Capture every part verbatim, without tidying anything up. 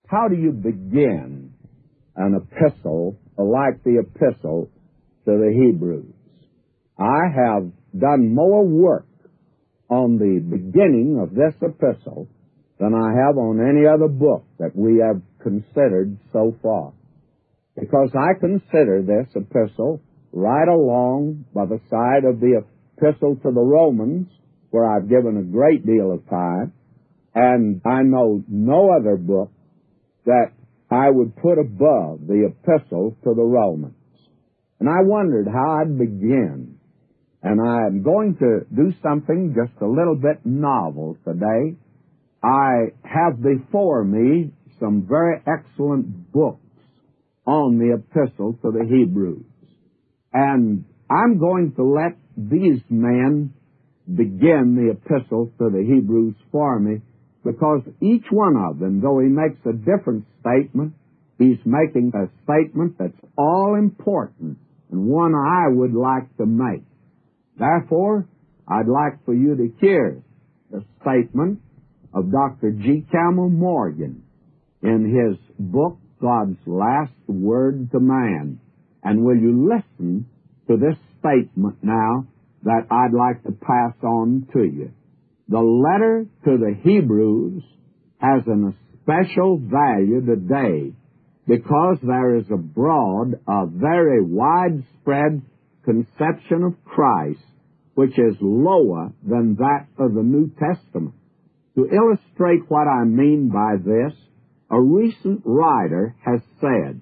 How do you begin an epistle like the epistle to the Hebrews? I have done more work on the beginning of this epistle than I have on any other book that we have considered so far, because I consider this epistle right along by the side of the epistle to the Romans, where I've given a great deal of time, and I know no other book that I would put above the epistle to the Romans. And I wondered how I'd begin. And I'm going to do something just a little bit novel today. I have before me some very excellent books on the epistle to the Hebrews. And I'm going to let these men begin the epistle to the Hebrews for me, because each one of them, though he makes a different statement, he's making a statement that's all important and one I would like to make. Therefore, I'd like for you to hear the statement of Doctor G. Campbell Morgan in his book, God's Last Word to Man. And will you listen to this statement now that I'd like to pass on to you? The letter to the Hebrews has an especial value today because there is abroad a very widespread conception of Christ which is lower than that of the New Testament. To illustrate what I mean by this, a recent writer has said,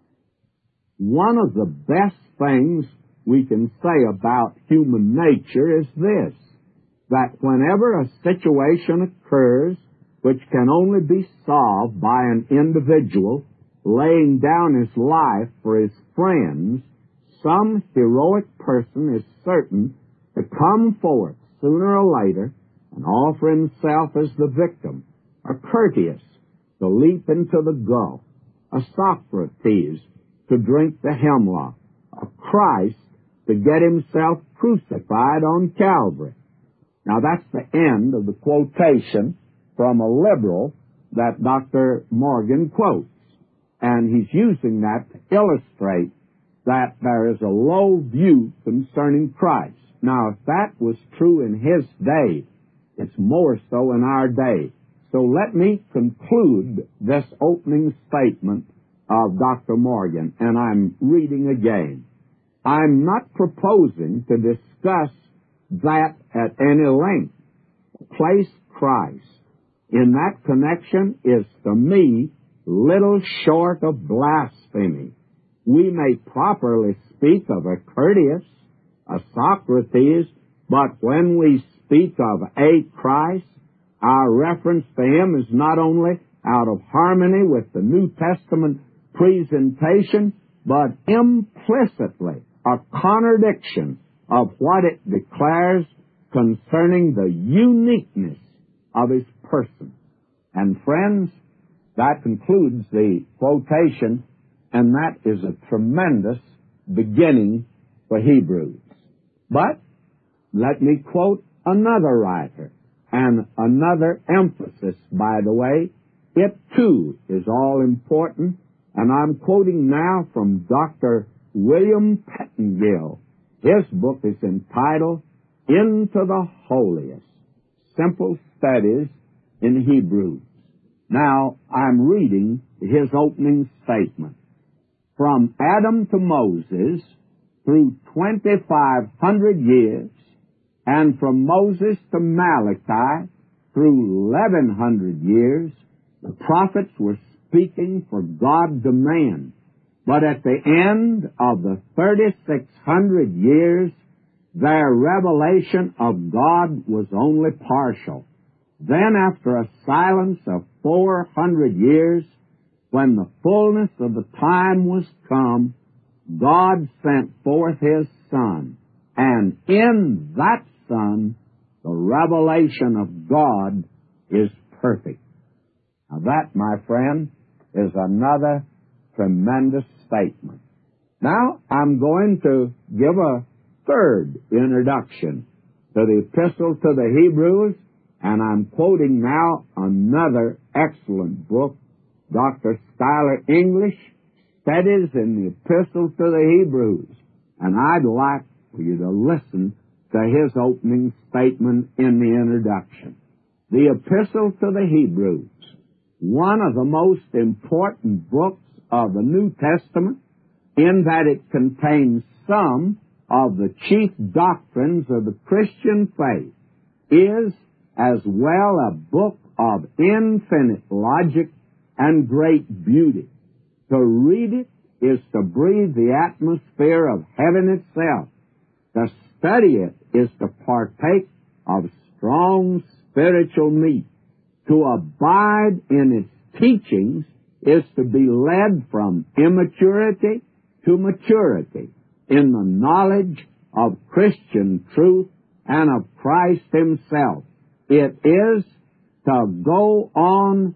one of the best things we can say about human nature is this, that whenever a situation occurs which can only be solved by an individual laying down his life for his friends, some heroic person is certain to come forth sooner or later and offer himself as the victim, a Curtius to leap into the gulf, a Socrates to drink the hemlock, a Christ to get himself crucified on Calvary. Now that's the end of the quotation from a liberal that Doctor Morgan quotes. And he's using that to illustrate that there is a low view concerning Christ. Now, if that was true in his day, it's more so in our day. So let me conclude this opening statement of Doctor Morgan, and I'm reading again. I'm not proposing to discuss that at any length. Place Christ in that connection is, to me, little short of blasphemy. We may properly speak of a Curtius, a Socrates, but when we speak of a Christ, our reference to him is not only out of harmony with the New Testament presentation, but implicitly a contradiction of what it declares concerning the uniqueness of his person. And friends, that concludes the quotation, and that is a tremendous beginning for Hebrews. But let me quote another writer, and another emphasis, by the way. It, too, is all important, and I'm quoting now from Doctor William Pettingill. His book is entitled Into the Holiest, Simple Studies in Hebrews. Now, I'm reading his opening statement. From Adam to Moses, through twenty-five hundred years, and from Moses to Malachi, through eleven hundred years, the prophets were speaking for God to man. But at the end of the thirty-six hundred years, their revelation of God was only partial. Then, after a silence of four hundred years, when the fullness of the time was come, God sent forth his Son, and in that Son, the revelation of God is perfect. Now that, my friend, is another tremendous statement. Now, I'm going to give a third introduction to the Epistle to the Hebrews, and I'm quoting now another excellent book Doctor Schuyler English studies in the Epistle to the Hebrews, and I'd like for you to listen to his opening statement in the introduction. The Epistle to the Hebrews, one of the most important books of the New Testament, in that it contains some of the chief doctrines of the Christian faith, is as well a book of infinite logic and great beauty. To read it is to breathe the atmosphere of heaven itself. To study it is to partake of strong spiritual meat. To abide in its teachings is to be led from immaturity to maturity in the knowledge of Christian truth and of Christ himself. It is to go on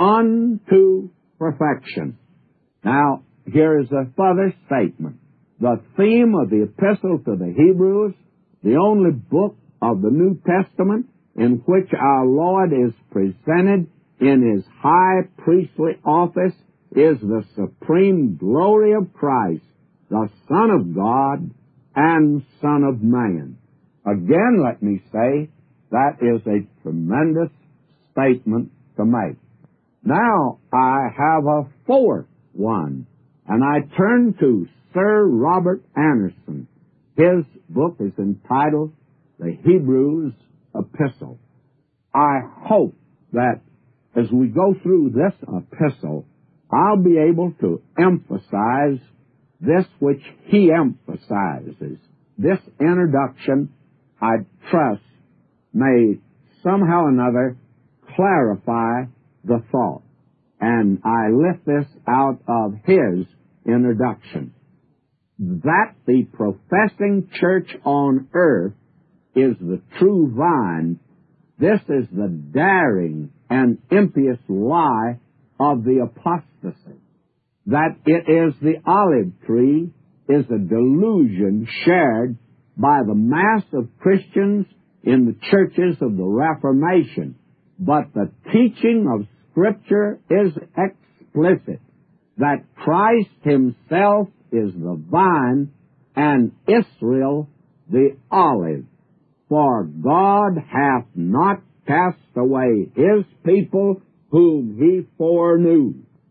unto perfection. Now, here is a further statement. The theme of the Epistle to the Hebrews, the only book of the New Testament in which our Lord is presented in his high priestly office, is the supreme glory of Christ, the Son of God and Son of Man. Again, let me say, that is a tremendous statement to make. Now, I have a fourth one, and I turn to Sir Robert Anderson. His book is entitled The Hebrews Epistle. I hope that as we go through this epistle, I'll be able to emphasize this which he emphasizes. This introduction, I trust, may somehow or another clarify the thought. And I lift this out of his introduction. That the professing church on earth is the true vine, this is the daring and impious lie of the apostasy. That it is the olive tree is a delusion shared by the mass of Christians in the churches of the Reformation. But the teaching of Scripture is explicit, that Christ himself is the vine and Israel the olive. For God hath not cast away his people whom he foreknew.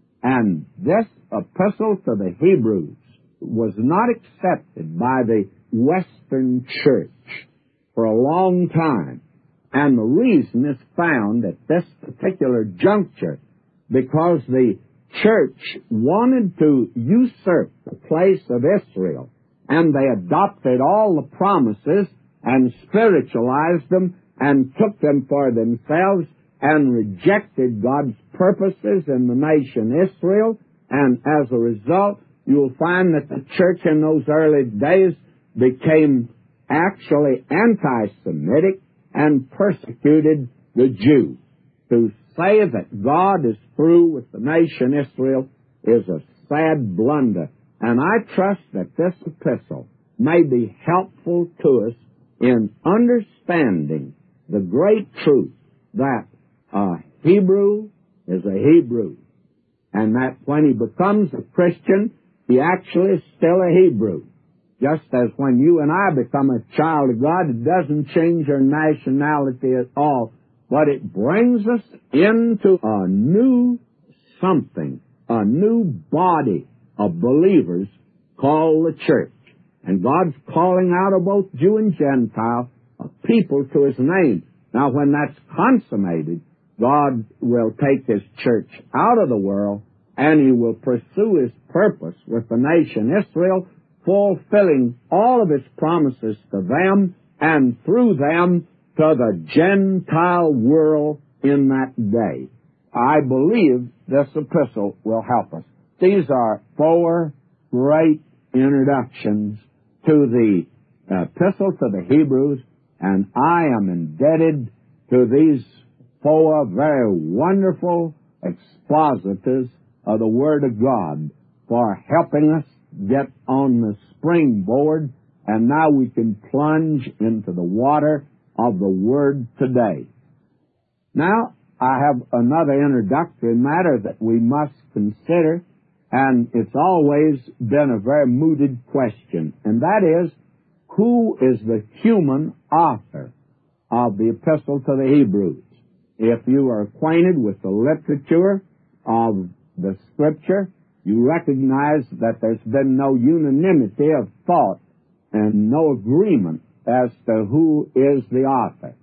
And this epistle to the Hebrews was not accepted by the Western church for a long time. And the reason is found at this particular juncture, because the church wanted to usurp the place of Israel, and they adopted all the promises and spiritualized them and took them for themselves and rejected God's purposes in the nation Israel. And as a result, you'll find that the church in those early days became actually anti-Semitic and persecuted the Jews. To say that God is through with the nation Israel is a sad blunder. And I trust that this epistle may be helpful to us in understanding the great truth that a Hebrew is a Hebrew, and that when he becomes a Christian, he actually is still a Hebrew. Just as when you and I become a child of God, it doesn't change our nationality at all, but it brings us into a new something, a new body of believers called the church. And God's calling out of both Jew and Gentile a people to his name. Now, when that's consummated, God will take his church out of the world, and he will pursue his purpose with the nation Israel, fulfilling all of his promises to them and through them to the Gentile world in that day. I believe this epistle will help us. These are four great introductions to the epistle to the Hebrews, and I am indebted to these four very wonderful expositors of the Word of God for helping us get on the springboard, and now we can plunge into the water of the Word today. Now, I have another introductory matter that we must consider, and it's always been a very mooted question, and that is, who is the human author of the Epistle to the Hebrews? If you are acquainted with the literature of the Scripture, you recognize that there's been no unanimity of thought and no agreement as to who is the author.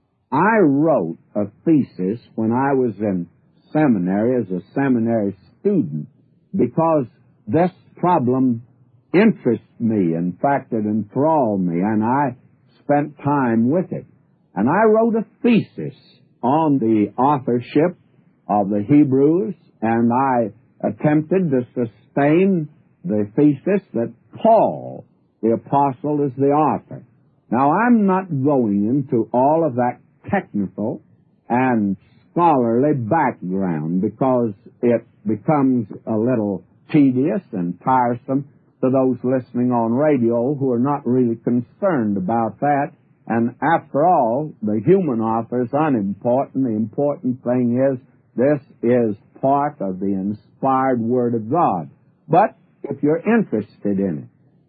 I wrote a thesis when I was in seminary as a seminary student because this problem interests me. In fact, it enthralled me, and I spent time with it. And I wrote a thesis on the authorship of the Hebrews, and I attempted to sustain the thesis that Paul, the apostle, is the author. Now, I'm not going into all of that technical and scholarly background because it becomes a little tedious and tiresome to those listening on radio who are not really concerned about that. And after all, the human author is unimportant. The important thing is this is part of the inspired Word of God. But if you're interested in it,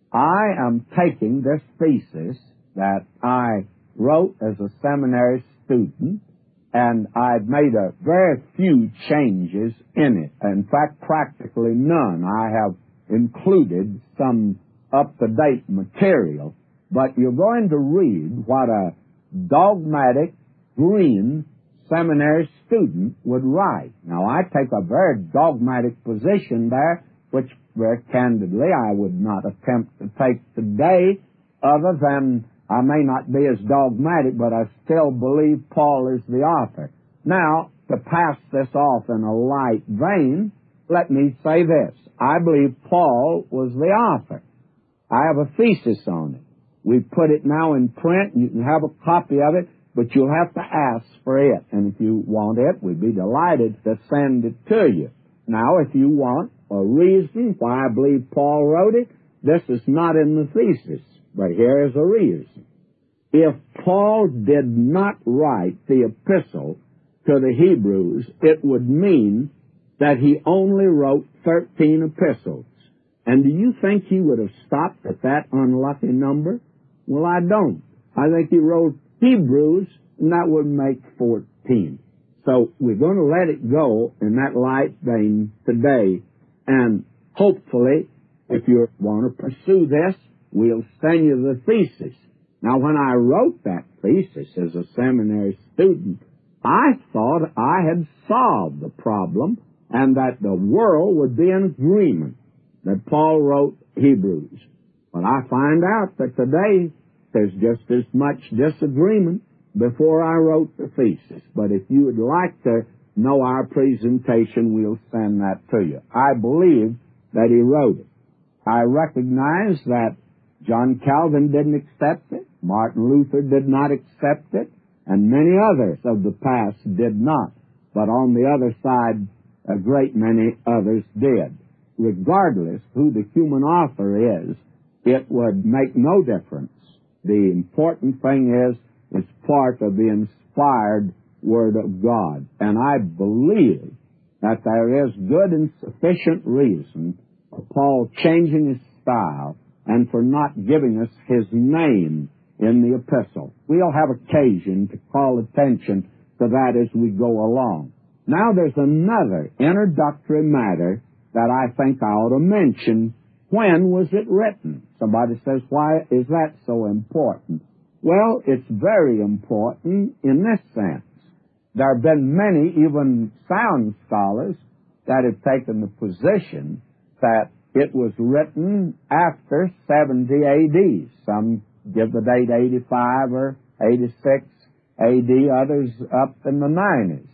I am taking this thesis that I wrote as a seminary student, and I've made a very few changes in it. In fact, practically none. I have included some up-to-date material, but you're going to read what a dogmatic, green seminary student would write. Now, I take a very dogmatic position there, which very candidly I would not attempt to take today, other than I may not be as dogmatic, but I still believe Paul is the author. Now, to pass this off in a light vein, let me say this. I believe Paul was the author. I have a thesis on it. We've put it now in print. You can have a copy of it, but you'll have to ask for it. And if you want it, we'd be delighted to send it to you. Now, if you want a reason why I believe Paul wrote it, this is not in the thesis, but here is a reason. If Paul did not write the epistle to the Hebrews, it would mean that he only wrote thirteen epistles. And do you think he would have stopped at that unlucky number? Well, I don't. I think he wrote Hebrews, and that would make fourteen. So we're going to let it go in that light vein today, and hopefully, if you want to pursue this, we'll send you the thesis. Now, when I wrote that thesis as a seminary student, I thought I had solved the problem and that the world would be in agreement that Paul wrote Hebrews. But I find out that today there's just as much disagreement before I wrote the thesis. But if you would like to know our presentation, we'll send that to you. I believe that he wrote it. I recognize that John Calvin didn't accept it, Martin Luther did not accept it, and many others of the past did not. But on the other side, a great many others did. Regardless who the human author is, it would make no difference. The important thing is it's part of the inspired Word of God. And I believe that there is good and sufficient reason for Paul changing his style and for not giving us his name in the epistle. We'll have occasion to call attention to that as we go along. Now there's another introductory matter that I think I ought to mention. When was it written? Somebody says, why is that so important? Well, it's very important in this sense. There have been many, even sound scholars, that have taken the position that it was written after seventy A D. Some give the date eighty-five or eighty-six A D, others up in the nineties.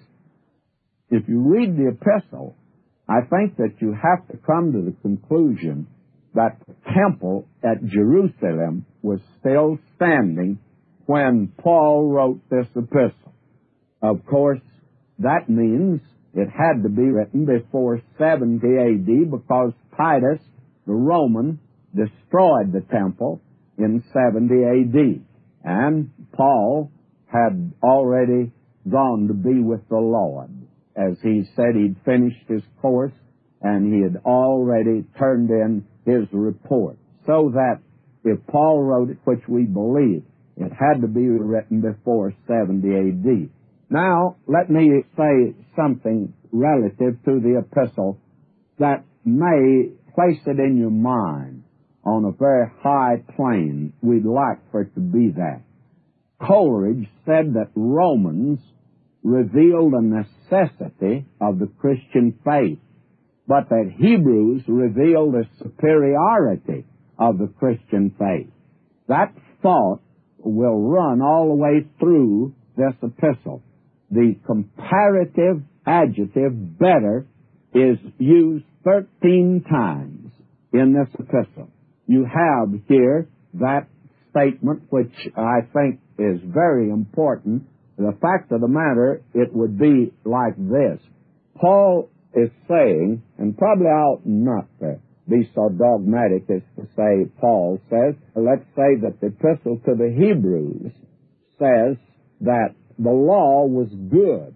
If you read the epistle, I think that you have to come to the conclusion that the temple at Jerusalem was still standing when Paul wrote this epistle. Of course, that means it had to be written before seventy A D because Titus, the Roman, destroyed the temple in seventy A D. And Paul had already gone to be with the Lord. As he said, he'd finished his course, and he had already turned in his report. So that if Paul wrote it, which we believe, it had to be written before seventy A D. Now, let me say something relative to the epistle that may place it in your mind on a very high plane. We'd like for it to be that. Coleridge said that Romans revealed the necessity of the Christian faith, but that Hebrews revealed the superiority of the Christian faith. That thought will run all the way through this epistle. The comparative adjective better is used thirteen times in this epistle. You have here that statement, which I think is very important. The fact of the matter, it would be like this. Paul is saying, and probably I ought not to be so dogmatic as to say Paul says, let's say that the epistle to the Hebrews says that the law was good,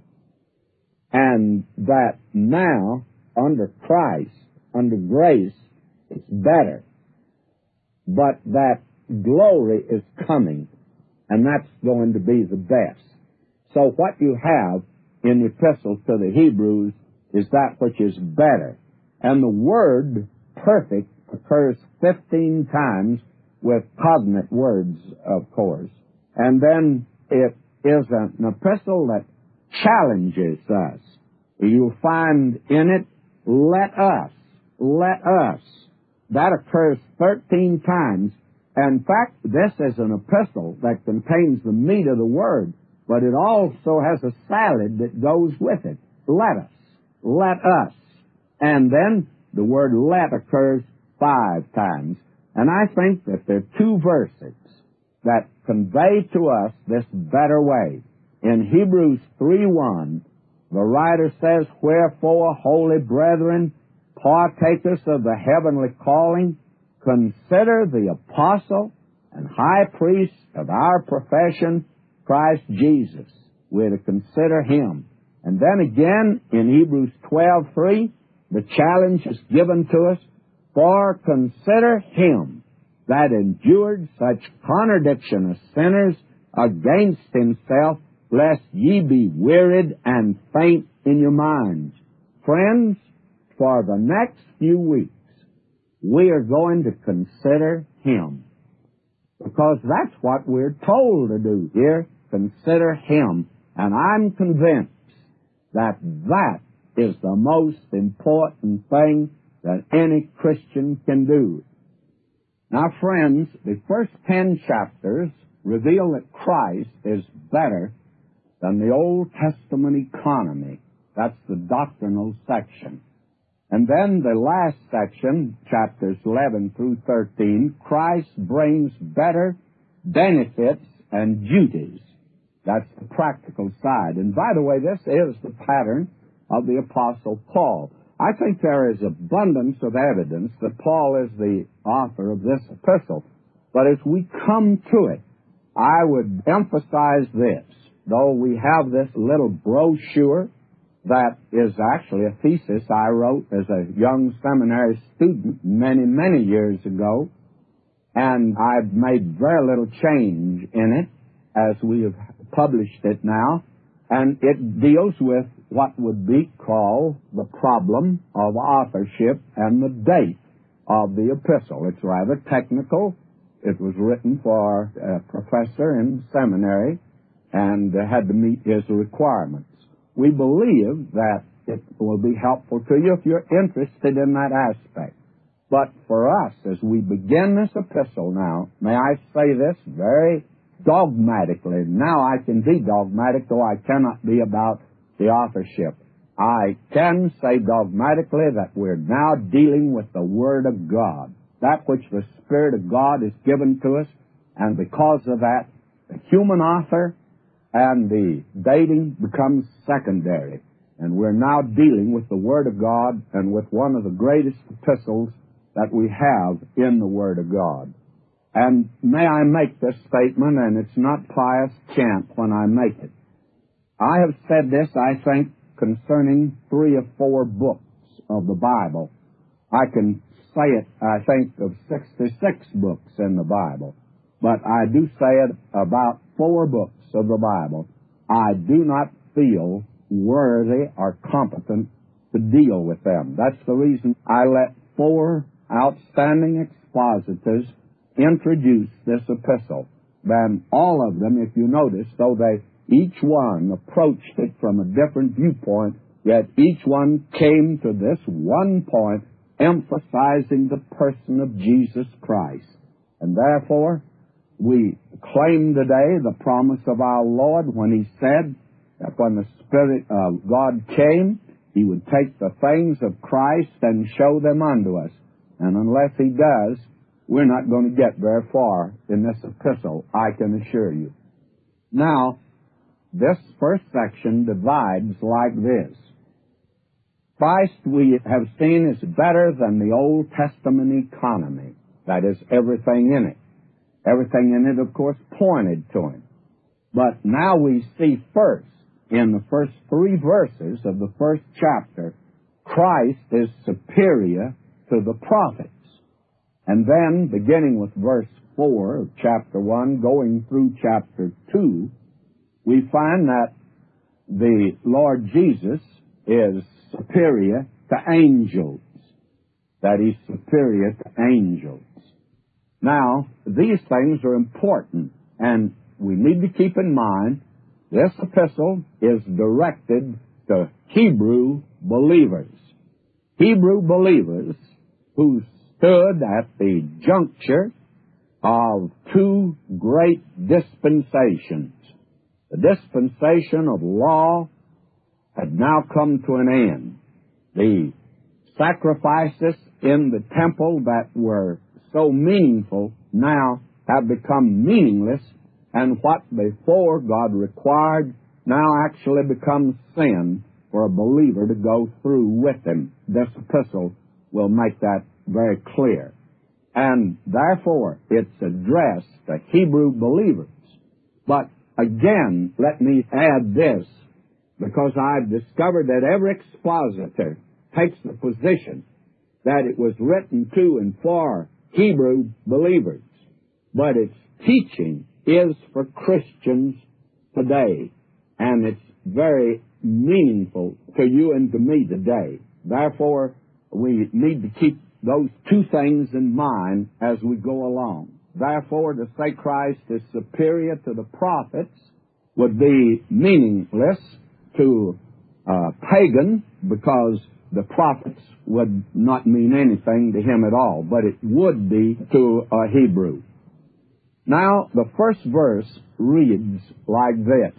and that now, under Christ, under grace, it's better. But that glory is coming, and that's going to be the best. So what you have in the epistle to the Hebrews is that which is better. And the word perfect occurs fifteen times with cognate words, of course. And then it is an epistle that challenges us. You'll find in it, let us, let us. That occurs thirteen times. In fact, this is an epistle that contains the meat of the word, but it also has a salad that goes with it. Let us, let us. And then the word let occurs five times. And I think that there are two verses that convey to us this better way. In Hebrews three one, the writer says, wherefore, holy brethren, partakers of the heavenly calling, consider the apostle and high priest of our profession, Christ Jesus. We're to consider him. And then again, in Hebrews twelve three, the challenge is given to us, for consider him that endured such contradiction of sinners against himself, lest ye be wearied and faint in your minds. Friends, for the next few weeks, we are going to consider him. Because that's what we're told to do here, consider him. And I'm convinced that that is the most important thing that any Christian can do. Now, friends, the first ten chapters reveal that Christ is better than the Old Testament economy. That's the doctrinal section. And then the last section, chapters eleven through thirteen, Christ brings better benefits and duties. That's the practical side. And by the way, this is the pattern of the Apostle Paul. I think there is abundance of evidence that Paul is the author of this epistle. But as we come to it, I would emphasize this. Though we have this little brochure that is actually a thesis I wrote as a young seminary student many, many years ago, and I've made very little change in it as we have published it now, and it deals with what would be called the problem of authorship and the date of the epistle. It's rather technical. It was written for a professor in seminary and had to meet his requirements. We believe that it will be helpful to you if you're interested in that aspect. But for us, as we begin this epistle now, may I say this very dogmatically. Now I can be dogmatic, though I cannot be about the authorship. I can say dogmatically that we're now dealing with the Word of God, that which the Spirit of God has given to us, and because of that, the human author and the dating becomes secondary. And we're now dealing with the Word of God and with one of the greatest epistles that we have in the Word of God. And may I make this statement, and it's not pious chant when I make it. I have said this, I think, concerning three or four books of the Bible. I can say it, I think, of sixty-six books in the Bible. But I do say it about four books of the Bible. I do not feel worthy or competent to deal with them. That's the reason I let four outstanding expositors introduce this epistle. Then all of them, if you notice, though they each one approached it from a different viewpoint, yet each one came to this one point, emphasizing the person of Jesus Christ. And therefore, we claim today the promise of our Lord when He said that when the Spirit of God came, He would take the things of Christ and show them unto us. And unless He does, we're not going to get very far in this epistle, I can assure you. Now, this first section divides like this. Christ, we have seen, is better than the Old Testament economy. That is, everything in it. Everything in it, of course, pointed to Him. But now we see first, in the first three verses of the first chapter, Christ is superior to the prophets. And then, beginning with verse four of chapter one, going through chapter two, we find that the Lord Jesus is superior to angels, that He's superior to angels. Now, these things are important, and we need to keep in mind this epistle is directed to Hebrew believers. Hebrew believers who stood at the juncture of two great dispensations. The dispensation of law had now come to an end. The sacrifices in the temple that were so meaningful now have become meaningless, and what before God required now actually becomes sin for a believer to go through with Him. This epistle will make that very clear. And therefore, it's addressed to Hebrew believers. But again, let me add this, because I've discovered that every expositor takes the position that it was written to and for Hebrew believers, but its teaching is for Christians today, and it's very meaningful to you and to me today. Therefore, we need to keep those two things in mind as we go along. Therefore, to say Christ is superior to the prophets would be meaningless to a pagan, because the prophets would not mean anything to him at all, but it would be to a Hebrew. Now, the first verse reads like this,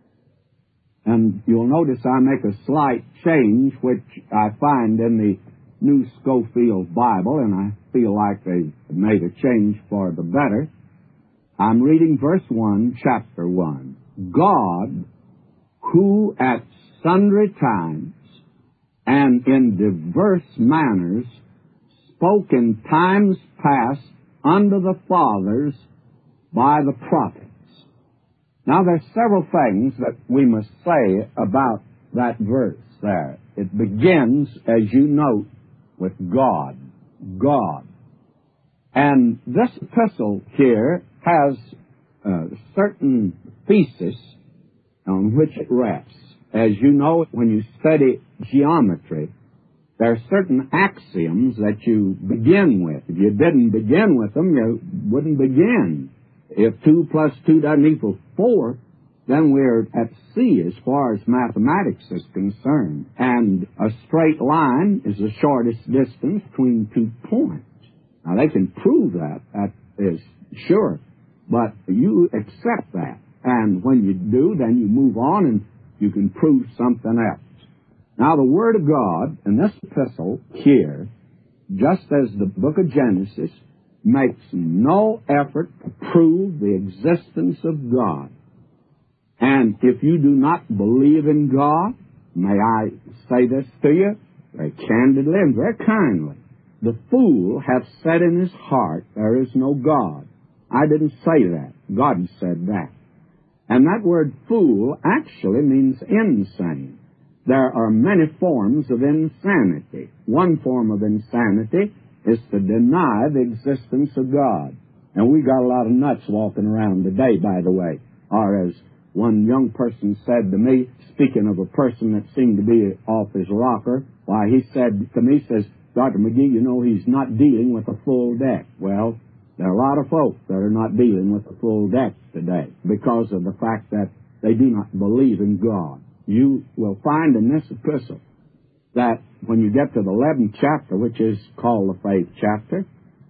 and you'll notice I make a slight change, which I find in the New Schofield Bible, and I feel like they made a change for the better. I'm reading verse one, chapter one. God, who at sundry times and in diverse manners spoke in times past unto the fathers by the prophets. Now, there's several things that we must say about that verse there. It begins, as you note, with God. God. And this epistle here has a certain thesis on which it rests. As you know, when you study geometry, there are certain axioms that you begin with. If you didn't begin with them, you wouldn't begin. If two plus two doesn't equal four, then we're at sea as far as mathematics is concerned. And a straight line is the shortest distance between two points. Now, they can prove that, that is sure, but you accept that. And when you do, then you move on and you can prove something else. Now, the Word of God in this epistle here, just as the book of Genesis, makes no effort to prove the existence of God. And if you do not believe in God, may I say this to you very candidly and very kindly, the fool hath said in his heart, there is no God. I didn't say that. God said that. And that word fool actually means insane. There are many forms of insanity. One form of insanity is to deny the existence of God. And we got a lot of nuts walking around today, by the way. Or as one young person said to me, speaking of a person that seemed to be off his rocker, why, he said to me, says, Doctor McGee, you know, he's not dealing with a full deck. Well, there are a lot of folks that are not dealing with a full deck today because of the fact that they do not believe in God. You will find in this epistle that when you get to the eleventh chapter, which is called the faith chapter,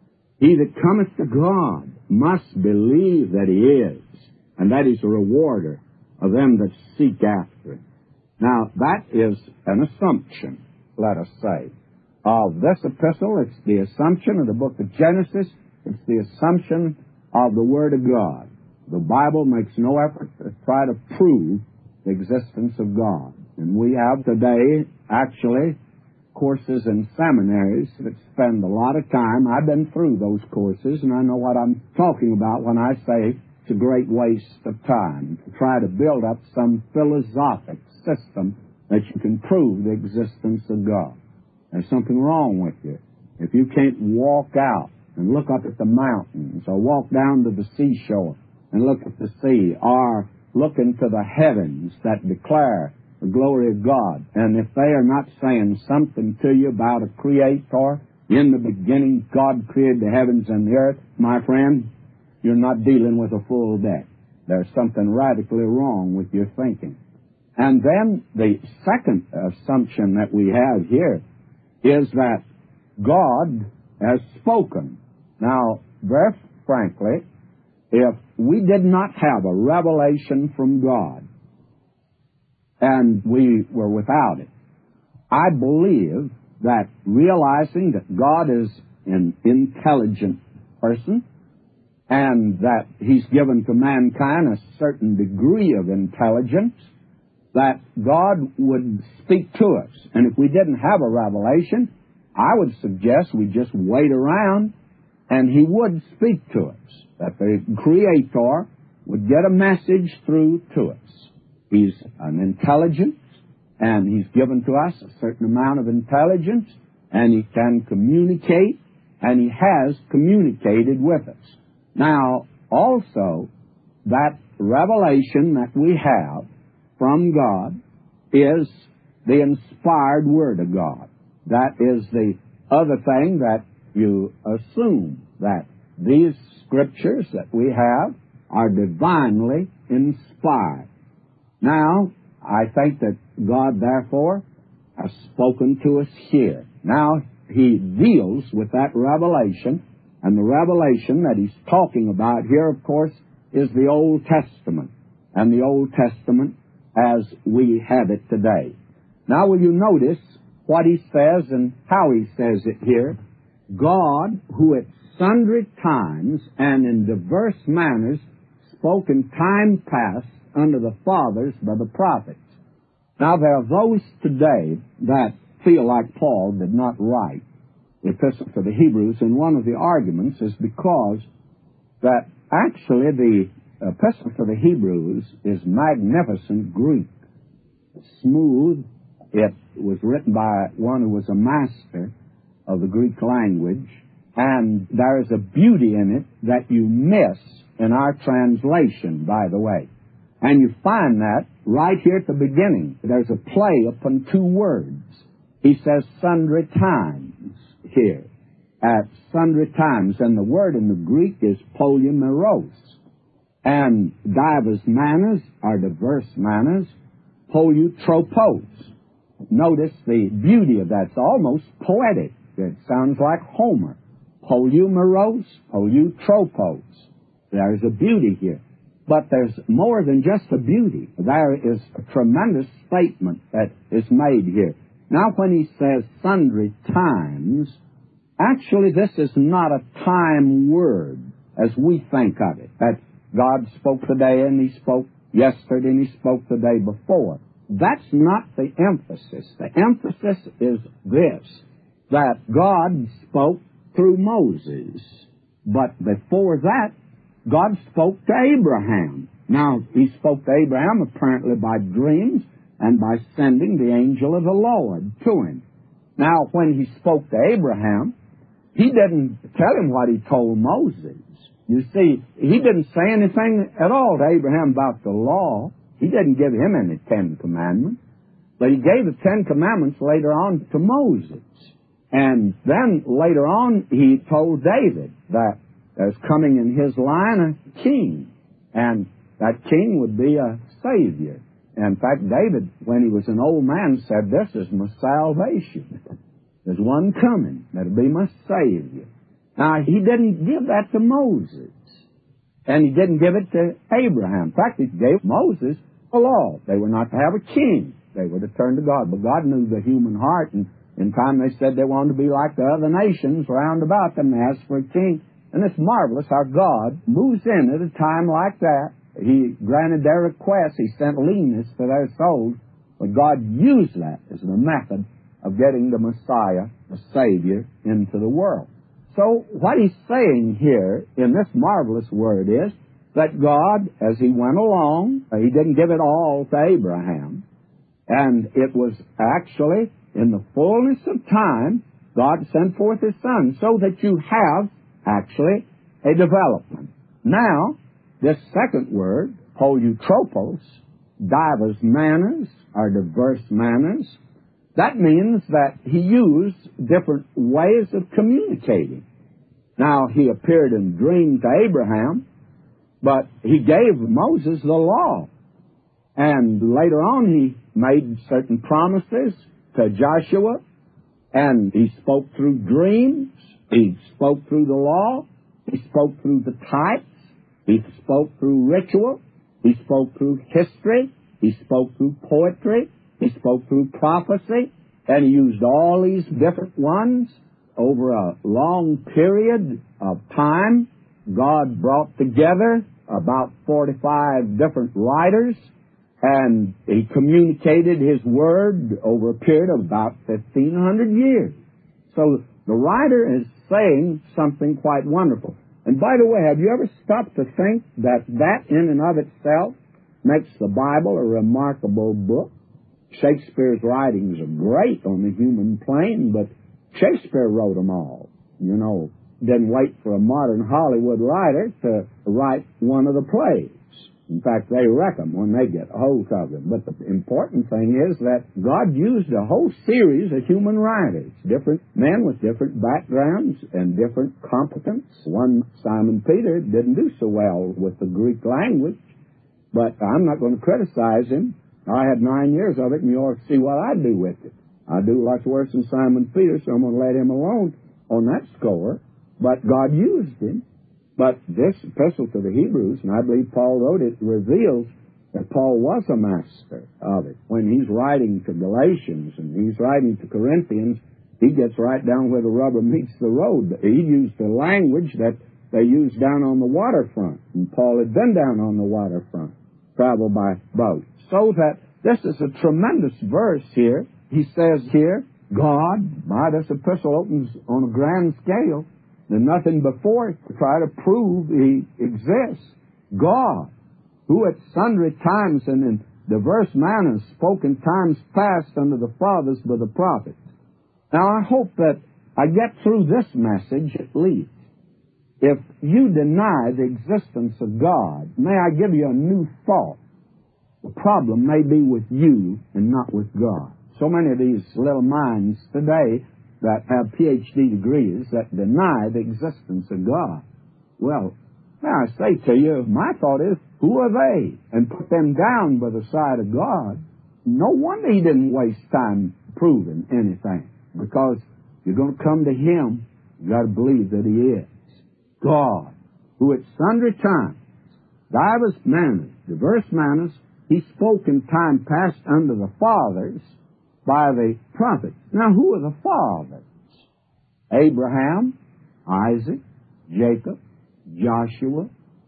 he that cometh to God must believe that he is, and that he's a rewarder of them that seek after him. Now, that is an assumption, let us say, of this epistle. It's the assumption of the book of Genesis. It's the assumption of the Word of God. The Bible makes no effort to try to prove the existence of God. And we have today, actually, courses in seminaries that spend a lot of time. I've been through those courses, and I know what I'm talking about when I say it's a great waste of time to try to build up some philosophic system that you can prove the existence of God. There's something wrong with you. If you can't walk out and look up at the mountains, or walk down to the seashore and look at the sea, or look into the heavens that declare the glory of God, and if they are not saying something to you about a creator, in the beginning God created the heavens and the earth, my friend, you're not dealing with a full deck. There's something radically wrong with your thinking. And then the second assumption that we have here is that God has spoken. Now, very frankly, if we did not have a revelation from God, and we were without it, I believe that realizing that God is an intelligent person, and that he's given to mankind a certain degree of intelligence, that God would speak to us. And if we didn't have a revelation, I would suggest we just wait around and he would speak to us, that the Creator would get a message through to us. He's an intelligence, and he's given to us a certain amount of intelligence, and he can communicate, and he has communicated with us. Now, also, that revelation that we have from God is the inspired Word of God. That is the other thing that you assume, that these Scriptures that we have are divinely inspired. Now, I think that God, therefore, has spoken to us here. Now, he deals with that revelation, and the revelation that he's talking about here, of course, is the Old Testament, and the Old Testament as we have it today. Now, will you notice what he says and how he says it here? God, who at sundry times and in diverse manners spoke in time past unto the fathers by the prophets. Now, there are those today that feel like Paul did not write the Epistle to the Hebrews, and one of the arguments is because that actually the Epistle to the Hebrews is magnificent Greek. It's smooth. It was written by one who was a master of the Greek language, and there is a beauty in it that you miss in our translation, by the way. And you find that right here at the beginning. There's a play upon two words. He says sundry times here. At sundry times. And the word in the Greek is polymeros. And divers manners are diverse manners. Polytropos. Notice the beauty of that. It's almost poetic. It sounds like Homer. Polymeros, polytropos. There's a beauty here. But there's more than just a beauty. There is a tremendous statement that is made here. Now, when he says sundry times, actually this is not a time word as we think of it. That God spoke today and he spoke yesterday and he spoke the day before. That's not the emphasis. The emphasis is this, that God spoke through Moses. But before that, God spoke to Abraham. Now, he spoke to Abraham apparently by dreams and by sending the angel of the Lord to him. Now, when he spoke to Abraham, he didn't tell him what he told Moses. You see, he didn't say anything at all to Abraham about the law. He didn't give him any Ten Commandments. But he gave the Ten Commandments later on to Moses. And then later on, he told David that there's coming in his line a king. And that king would be a Savior. In fact, David, when he was an old man, said, "This is my salvation. There's one coming that'll be my Savior." Now, he didn't give that to Moses. And he didn't give it to Abraham. In fact, he gave Moses the law. They were not to have a king. They were to turn to God. But God knew the human heart, and in time they said they wanted to be like the other nations round about them and asked for a king. And it's marvelous how God moves in at a time like that. He granted their request. He sent leanness to their souls. But God used that as the method of getting the Messiah, the Savior, into the world. So what he's saying here in this marvelous word is that God, as he went along, he didn't give it all to Abraham. And it was actually, in the fullness of time, God sent forth his Son, so that you have, actually, a development. Now, this second word, poiutropos, divers manners, or diverse manners, that means that he used different ways of communicating. Now, he appeared in a dream to Abraham, but he gave Moses the law. And later on, he made certain promises to Joshua, and he spoke through dreams, he spoke through the law, he spoke through the types, he spoke through ritual, he spoke through history, he spoke through poetry, he spoke through prophecy, and he used all these different ones over a long period of time. God brought together about forty-five different writers, and he communicated his word over a period of about fifteen hundred years. So the writer is saying something quite wonderful. And by the way, have you ever stopped to think that that in and of itself makes the Bible a remarkable book? Shakespeare's writings are great on the human plane, but Shakespeare wrote them all. You know, didn't wait for a modern Hollywood writer to write one of the plays. In fact, they wreck them when they get a hold of them. But the important thing is that God used a whole series of human writers, different men with different backgrounds and different competence. One, Simon Peter, didn't do so well with the Greek language, but I'm not going to criticize him. I had nine years of it, and you ought to see what I do with it. I do lots worse than Simon Peter, so I'm going to let him alone on that score. But God used him. But this epistle to the Hebrews, and I believe Paul wrote it, reveals that Paul was a master of it. When he's writing to Galatians and he's writing to Corinthians, he gets right down where the rubber meets the road. He used the language that they used down on the waterfront, and Paul had been down on the waterfront, traveled by boat. So that this is a tremendous verse here. He says here, God, by this epistle, opens on a grand scale. There's nothing before it to try to prove he exists. God, who at sundry times and in diverse manners spoke in times past unto the fathers by the prophets. Now, I hope that I get through this message at least. If you deny the existence of God, may I give you a new thought. The problem may be with you and not with God. So many of these little minds today that have P H D degrees that deny the existence of God. Well, now I say to you, my thought is, who are they? And put them down by the side of God. No wonder he didn't waste time proving anything. Because you're going to come to him, you've got to believe that he is God, who at sundry times, divers manners, diverse manners, he spoke in time past unto the fathers by the prophets. Now, who are the fathers? Abraham, Isaac, Jacob, Joshua,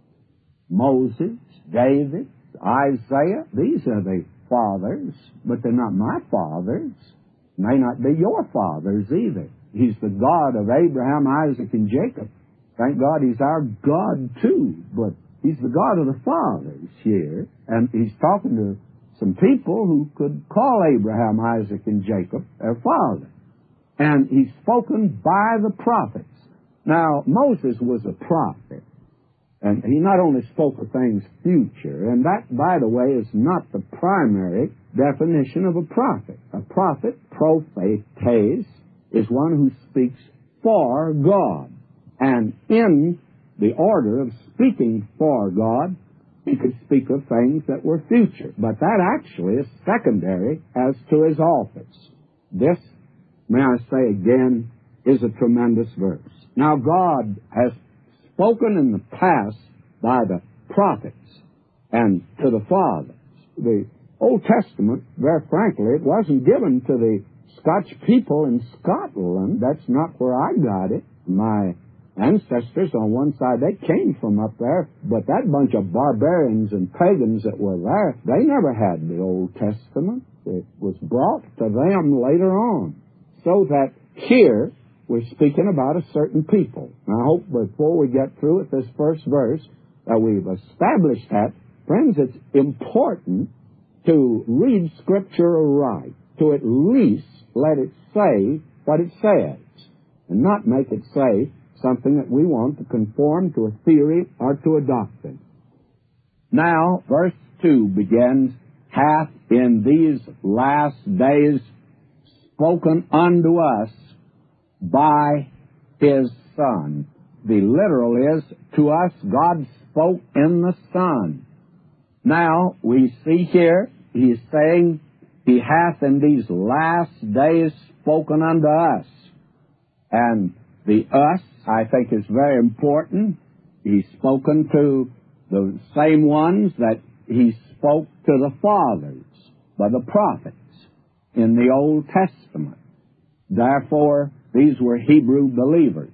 Moses, David, Isaiah. These are the fathers, but they're not my fathers. May not be your fathers either. He's the God of Abraham, Isaac, and Jacob. Thank God He's our God too, but He's the God of the fathers here, and He's talking to some people who could call Abraham, Isaac, and Jacob their father. And He's spoken by the prophets. Now, Moses was a prophet, and he not only spoke of things future, and that, by the way, is not the primary definition of a prophet. A prophet, prophetes, is one who speaks for God. And in the order of speaking for God, he could speak of things that were future. But that actually is secondary as to his office. This, may I say again, is a tremendous verse. Now, God has spoken in the past by the prophets and to the fathers. The Old Testament, very frankly, it wasn't given to the Scotch people in Scotland. That's not where I got it. My ancestors on one side, they came from up there, but that bunch of barbarians and pagans that were there, they never had the Old Testament. It was brought to them later on. So that here, we're speaking about a certain people. And I hope before we get through with this first verse that we've established that. Friends, it's important to read Scripture aright, to at least let it say what it says, and not make it say something that we want to conform to a theory or to a doctrine. Now, verse two begins, hath in these last days spoken unto us by His Son. The literal is, to us God spoke in the Son. Now, we see here, He's saying, He hath in these last days spoken unto us. And the us, I think, is very important. He's spoken to the same ones that He spoke to the fathers by the prophets in the Old Testament. Therefore, these were Hebrew believers.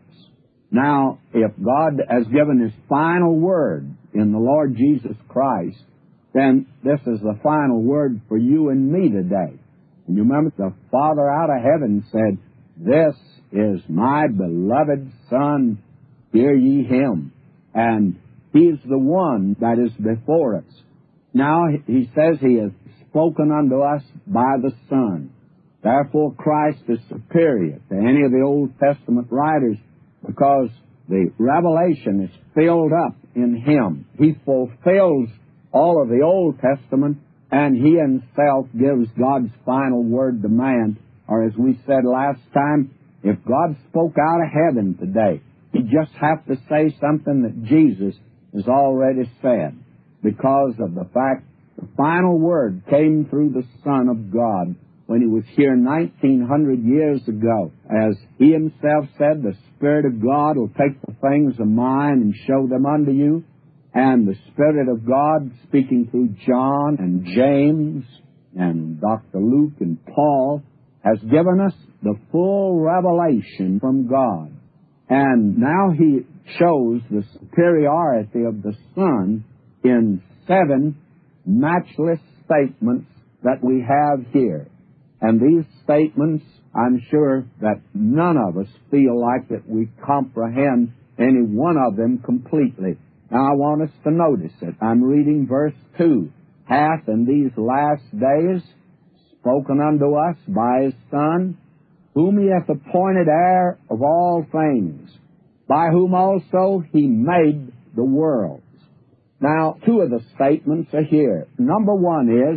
Now, if God has given His final word in the Lord Jesus Christ, then this is the final word for you and me today. And you remember the Father out of heaven said, this is my beloved Son, hear ye Him. And He's the one that is before us. Now, He says He has spoken unto us by the Son. Therefore, Christ is superior to any of the Old Testament writers because the revelation is filled up in Him. He fulfills all of the Old Testament, and He Himself gives God's final word to man. Or as we said last time, if God spoke out of heaven today, He'd just have to say something that Jesus has already said, because of the fact the final word came through the Son of God when He was here nineteen hundred years ago. As He Himself said, the Spirit of God will take the things of mine and show them unto you. And the Spirit of God, speaking through John and James and Doctor Luke and Paul, has given us the full revelation from God. And now He shows the superiority of the Son in seven matchless statements that we have here. And these statements, I'm sure that none of us feel like that we comprehend any one of them completely. Now I want us to notice it. I'm reading verse two. Hath in these last days spoken unto us by His Son, whom He hath appointed heir of all things, by whom also He made the worlds. Now, two of the statements are here. Number one is,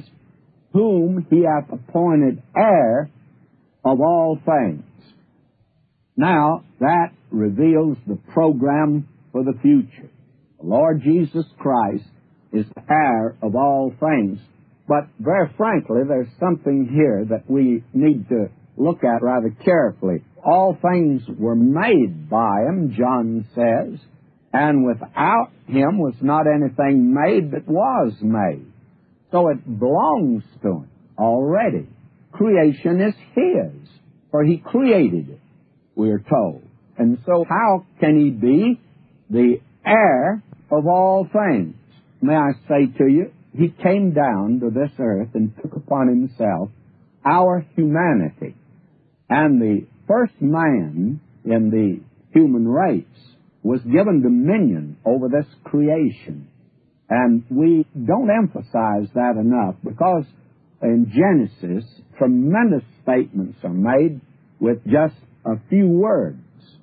whom He hath appointed heir of all things. Now, that reveals the program for the future. The Lord Jesus Christ is the heir of all things. But very frankly, there's something here that we need to look at rather carefully. All things were made by Him, John says, and without Him was not anything made that was made. So it belongs to Him already. Creation is His, for He created it, we are told. And so how can He be the heir of all things? May I say to you, He came down to this earth and took upon Himself our humanity. And the first man in the human race was given dominion over this creation. And we don't emphasize that enough, because in Genesis, tremendous statements are made with just a few words.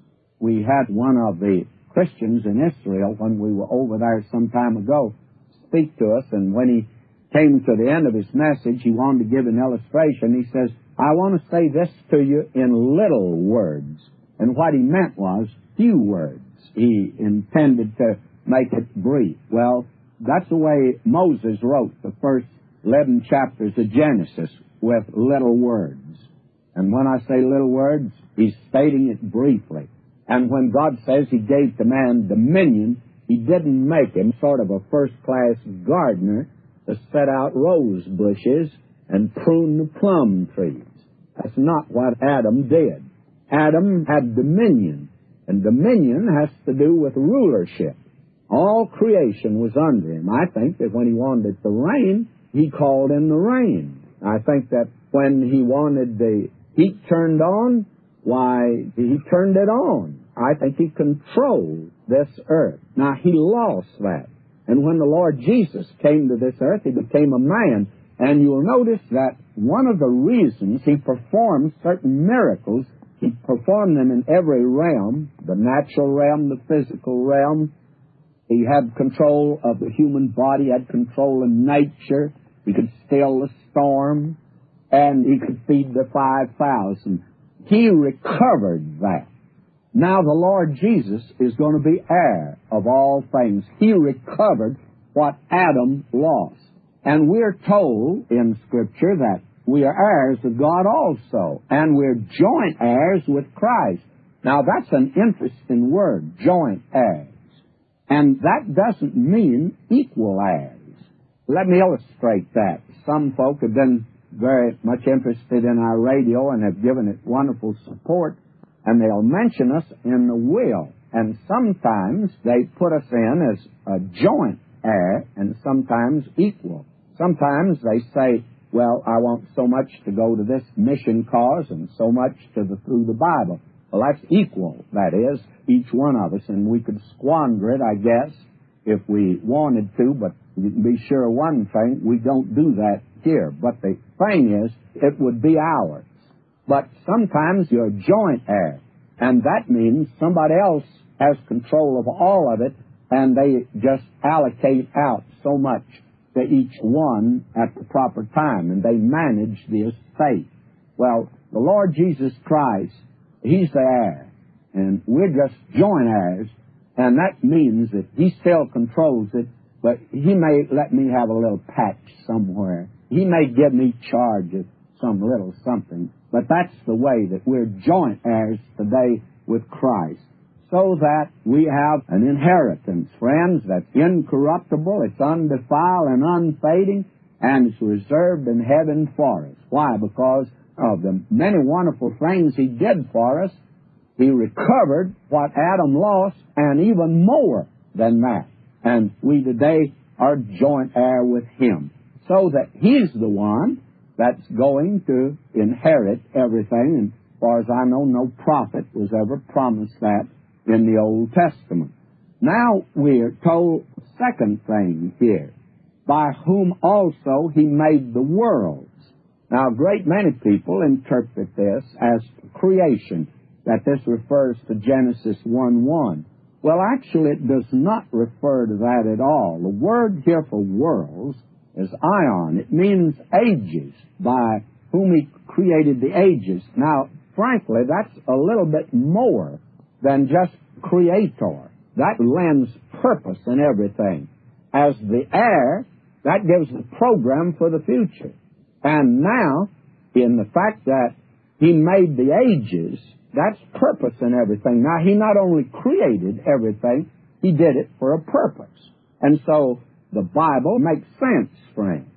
We had one of the Christians in Israel, when we were over there some time ago, speak to us, and when he came to the end of his message, he wanted to give an illustration. He says, I want to say this to you in little words. And what he meant was few words. He intended to make it brief. Well, that's the way Moses wrote the first eleven chapters of Genesis, with little words. And when I say little words, he's stating it briefly. And when God says he gave to man dominion, he didn't make him sort of a first-class gardener to set out rose bushes and prune the plum trees. That's not what Adam did. Adam had dominion, and dominion has to do with rulership. All creation was under him. I think that when he wanted it to rain, he called in the rain. I think that when he wanted the heat turned on, why, he turned it on. I think he controlled this earth. Now, he lost that. And when the Lord Jesus came to this earth, he became a man. And you'll notice that one of the reasons he performed certain miracles, he performed them in every realm, the natural realm, the physical realm. He had control of the human body, had control of nature. He could still the storm, and he could feed the five thousand. He recovered that. Now the Lord Jesus is going to be heir of all things. He recovered what Adam lost. And we're told in Scripture that we are heirs of God also, and we're joint heirs with Christ. Now that's an interesting word, joint heirs. And that doesn't mean equal heirs. Let me illustrate that. Some folk have been very much interested in our radio and have given it wonderful support, and they'll mention us in the will. And sometimes they put us in as a joint heir and sometimes equal. Sometimes they say, well, I want so much to go to this mission cause and so much to the through the Bible. Well, that's equal, that is, each one of us, and we could squander it, I guess, if we wanted to, but you can be sure of one thing, we don't do that here. But the thing is, it would be ours. But sometimes you're a joint heir, and that means somebody else has control of all of it, and they just allocate out so much to each one at the proper time, and they manage the estate. Well, the Lord Jesus Christ, he's the heir, and we're just joint heirs, and that means that he still controls it, but he may let me have a little patch somewhere. He may give me charge of some little something, but that's the way that we're joint heirs today with Christ, so that we have an inheritance, friends, that's incorruptible, it's undefiled and unfading, and it's reserved in heaven for us. Why? Because of the many wonderful things he did for us. He recovered what Adam lost, and even more than that. And we today are joint heir with him, so that he's the one that's going to inherit everything. And as far as I know, no prophet was ever promised that in the Old Testament. Now we're told the second thing here, by whom also he made the worlds. Now a great many people interpret this as creation, that this refers to Genesis one one. Well, actually it does not refer to that at all. The word here for worlds is aion. It means ages, by whom he created the ages. Now, frankly, that's a little bit more than just creator. That lends purpose in everything. As the heir, that gives the program for the future. And now, in the fact that he made the ages, that's purpose in everything. Now, he not only created everything, he did it for a purpose. And so, the Bible makes sense for him.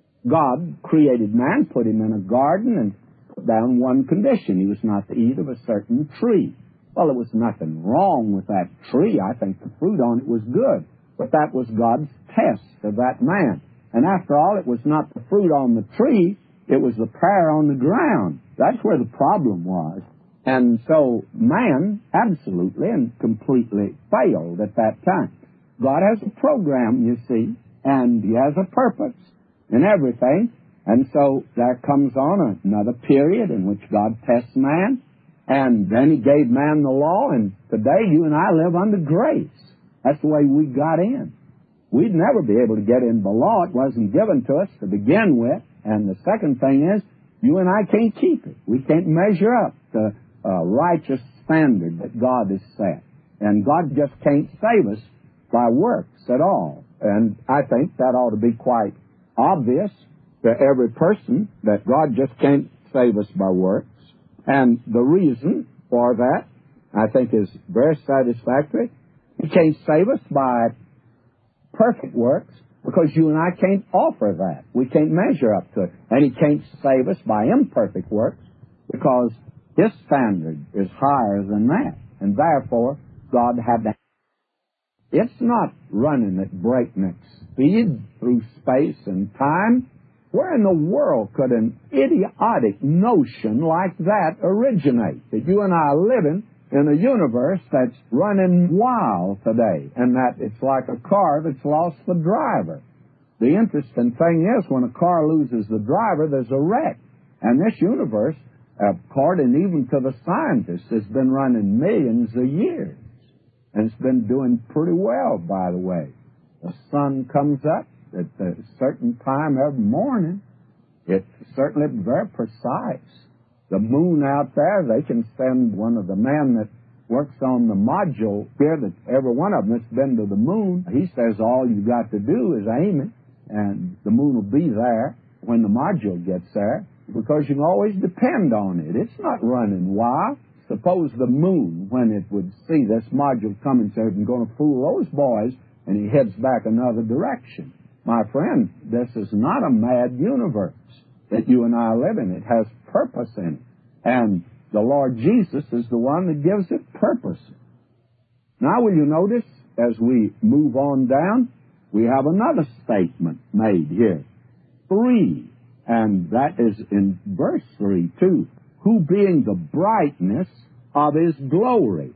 God created man, put him in a garden, and put down one condition. He was not to eat of a certain tree. Well, there was nothing wrong with that tree. I think the fruit on it was good. But that was God's test of that man. And after all, it was not the fruit on the tree, it was the pear on the ground. That's where the problem was. And so man absolutely and completely failed at that time. God has a program, you see, and He has a purpose in everything. And so there comes on another period in which God tests man, and then He gave man the law, and today you and I live under grace. That's the way we got in. We'd never be able to get in the law. It wasn't given to us to begin with. And the second thing is, you and I can't keep it. We can't measure up the uh, righteous standard that God has set. And God just can't save us by works at all. And I think that ought to be quite obvious to every person, that God just can't save us by works. And the reason for that, I think, is very satisfactory. He can't save us by perfect works, because you and I can't offer that. We can't measure up to it. And He can't save us by imperfect works, because His standard is higher than that. And therefore, God had to. It's not running at breakneck speed through space and time. Where in the world could an idiotic notion like that originate? That you and I are living in a universe that's running wild today, and that it's like a car that's lost the driver. The interesting thing is, when a car loses the driver, there's a wreck. And this universe, according even to the scientists, has been running millions of years. And it's been doing pretty well, by the way. The sun comes up at a certain time every morning. It's certainly very precise. The moon out there, they can send one of the men that works on the module here, that every one of them that's been to the moon, he says all you got to do is aim it, and the moon will be there when the module gets there, because you can always depend on it. It's not running wild. Suppose the moon, when it would see this module coming, says, I'm going to fool those boys, and he heads back another direction. My friend, this is not a mad universe that you and I live in. It has purpose in it. And the Lord Jesus is the one that gives it purpose. Now, will you notice, as we move on down, we have another statement made here. Three, and that is in verse three, too. Who being the brightness of His glory.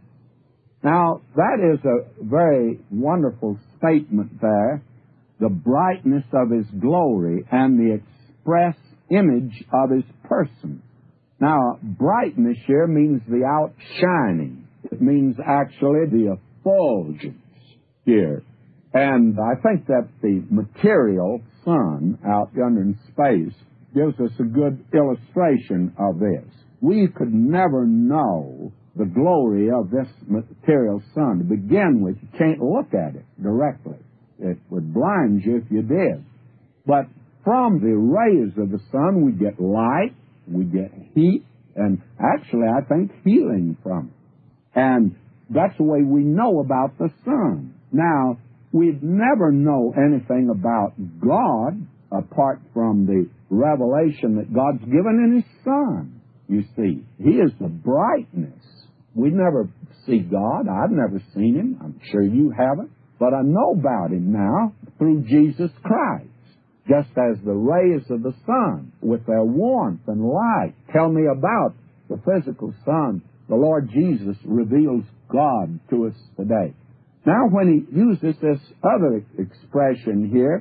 Now, that is a very wonderful statement there. The brightness of His glory and the express image of His person. Now, brightness here means the outshining. It means actually the effulgence here. And I think that the material sun out yonder in space gives us a good illustration of this. We could never know the glory of this material sun. To begin with, you can't look at it directly. It would blind you if you did. But from the rays of the sun, we get light, we get heat, and actually, I think, healing from it. And that's the way we know about the sun. Now, we'd never know anything about God apart from the revelation that God's given in His Son. You see, He is the brightness. We never see God. I've never seen Him. I'm sure you haven't. But I know about Him now through Jesus Christ. Just as the rays of the sun, with their warmth and light, tell me about the physical sun, the Lord Jesus reveals God to us today. Now, when He uses this other expression here,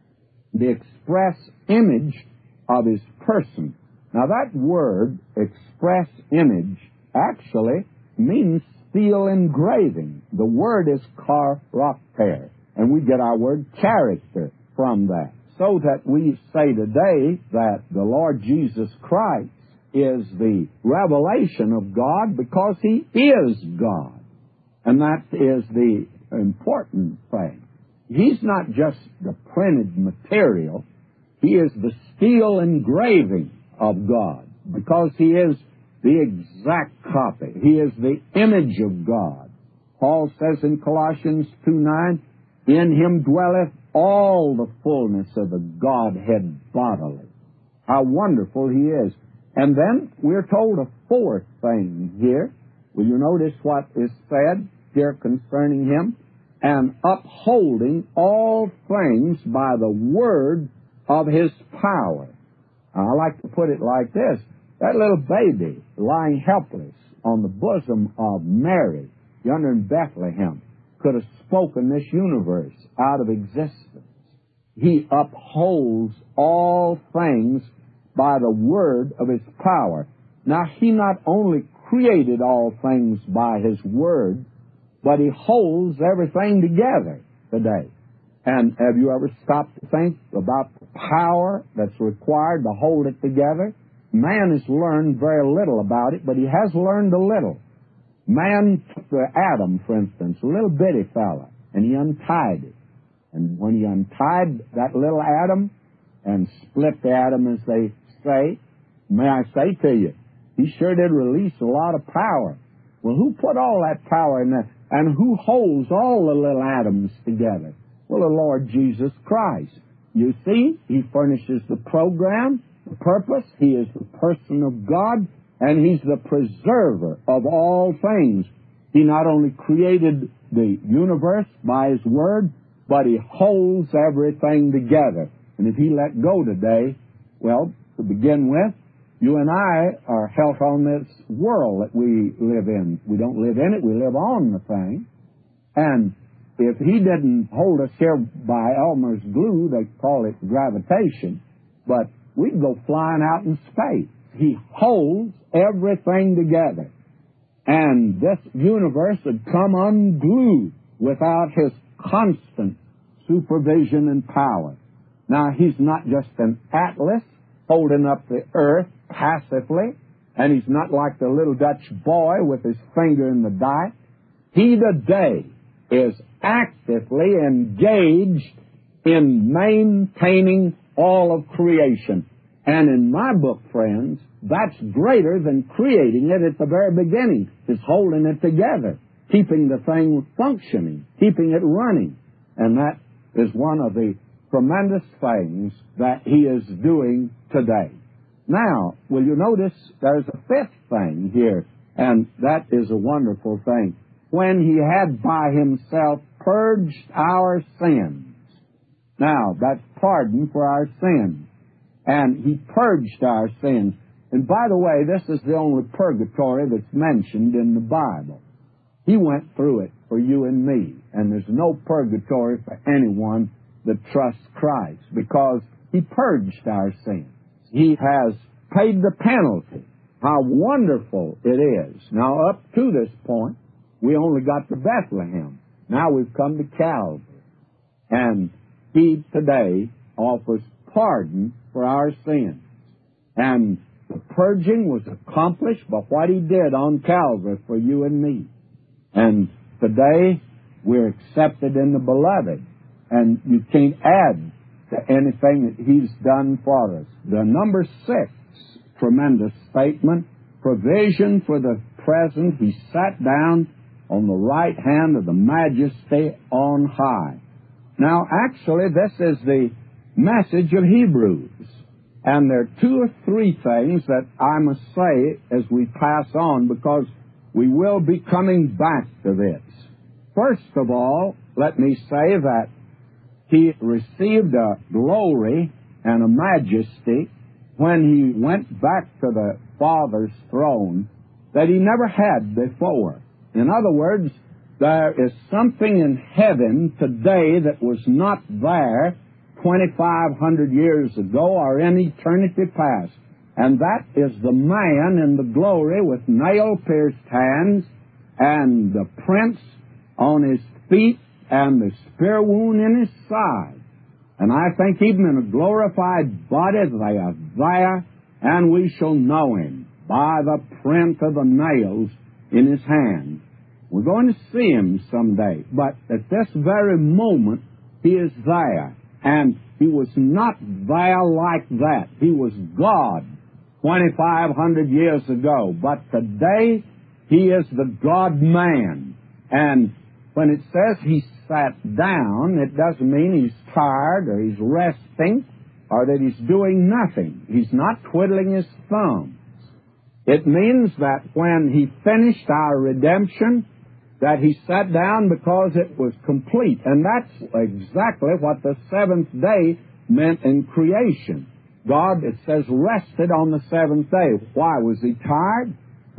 the express image of His person. Now, that word, express image, actually means steel engraving. The word is character, and we get our word character from that. So that we say today that the Lord Jesus Christ is the revelation of God because He is God. And that is the important thing. He's not just the printed material. He is the steel engraving of God because He is the exact copy. He is the image of God. Paul says in Colossians two nine, in Him dwelleth all the fullness of the Godhead bodily. How wonderful He is. And then we're told a fourth thing here. Will you notice what is said here concerning Him? And upholding all things by the word of His power. I like to put it like this. That little baby lying helpless on the bosom of Mary, yonder in Bethlehem, could have spoken this universe out of existence. He upholds all things by the word of His power. Now, He not only created all things by His word, but He holds everything together today. And have you ever stopped to think about the power that's required to hold it together? Man has learned very little about it, but he has learned a little. Man took the atom, for instance, a little bitty fella, and he untied it. And when he untied that little atom and split the atom, as they say, may I say to you, he sure did release a lot of power. Well, who put all that power in there? And who holds all the little atoms together? Well, the Lord Jesus Christ. You see, He furnishes the program, the purpose. He is the person of God, and He's the preserver of all things. He not only created the universe by His word, but He holds everything together. And if He let go today, well, to begin with, you and I are held on this world that we live in. We don't live in it, we live on the thing. And if He didn't hold us here by Elmer's glue, they call it gravitation, but we'd go flying out in space. He holds everything together. And this universe would come unglued without His constant supervision and power. Now, He's not just an atlas holding up the earth passively, and He's not like the little Dutch boy with his finger in the dike. He today is actively engaged in maintaining all of creation. And in my book, friends, that's greater than creating it at the very beginning. It's holding it together, keeping the thing functioning, keeping it running. And that is one of the tremendous things that He is doing today. Now, will you notice there's a fifth thing here, and that is a wonderful thing. When He had by Himself purged our sins. Now, that's pardon for our sins. And He purged our sins. And by the way, this is the only purgatory that's mentioned in the Bible. He went through it for you and me. And there's no purgatory for anyone that trusts Christ, because He purged our sins. He has paid the penalty. How wonderful it is. Now, up to this point, we only got to Bethlehem. Now we've come to Calvary. And He today offers pardon for our sins. And the purging was accomplished by what He did on Calvary for you and me. And today we're accepted in the Beloved. And you can't add to anything that He's done for us. The number six tremendous statement, provision for the present. He sat down on the right hand of the Majesty on high. Now, actually, this is the message of Hebrews. And there are two or three things that I must say as we pass on, because we will be coming back to this. First of all, let me say that He received a glory and a majesty when He went back to the Father's throne that He never had before. In other words, there is something in heaven today that was not there twenty-five hundred years ago or in eternity past. And that is the man in the glory with nail-pierced hands and the prints on his feet and the spear wound in his side. And I think even in a glorified body they are there, and we shall know Him by the print of the nails in His hand. We're going to see Him someday, but at this very moment He is there. And He was not there like that. He was God twenty-five hundred years ago, but today He is the God-man. And when it says He sat down, it doesn't mean He's tired or He's resting or that He's doing nothing. He's not twiddling His thumbs. It means that when He finished our redemption, that He sat down because it was complete. And that's exactly what the seventh day meant in creation. God, it says, rested on the seventh day. Why? Was He tired?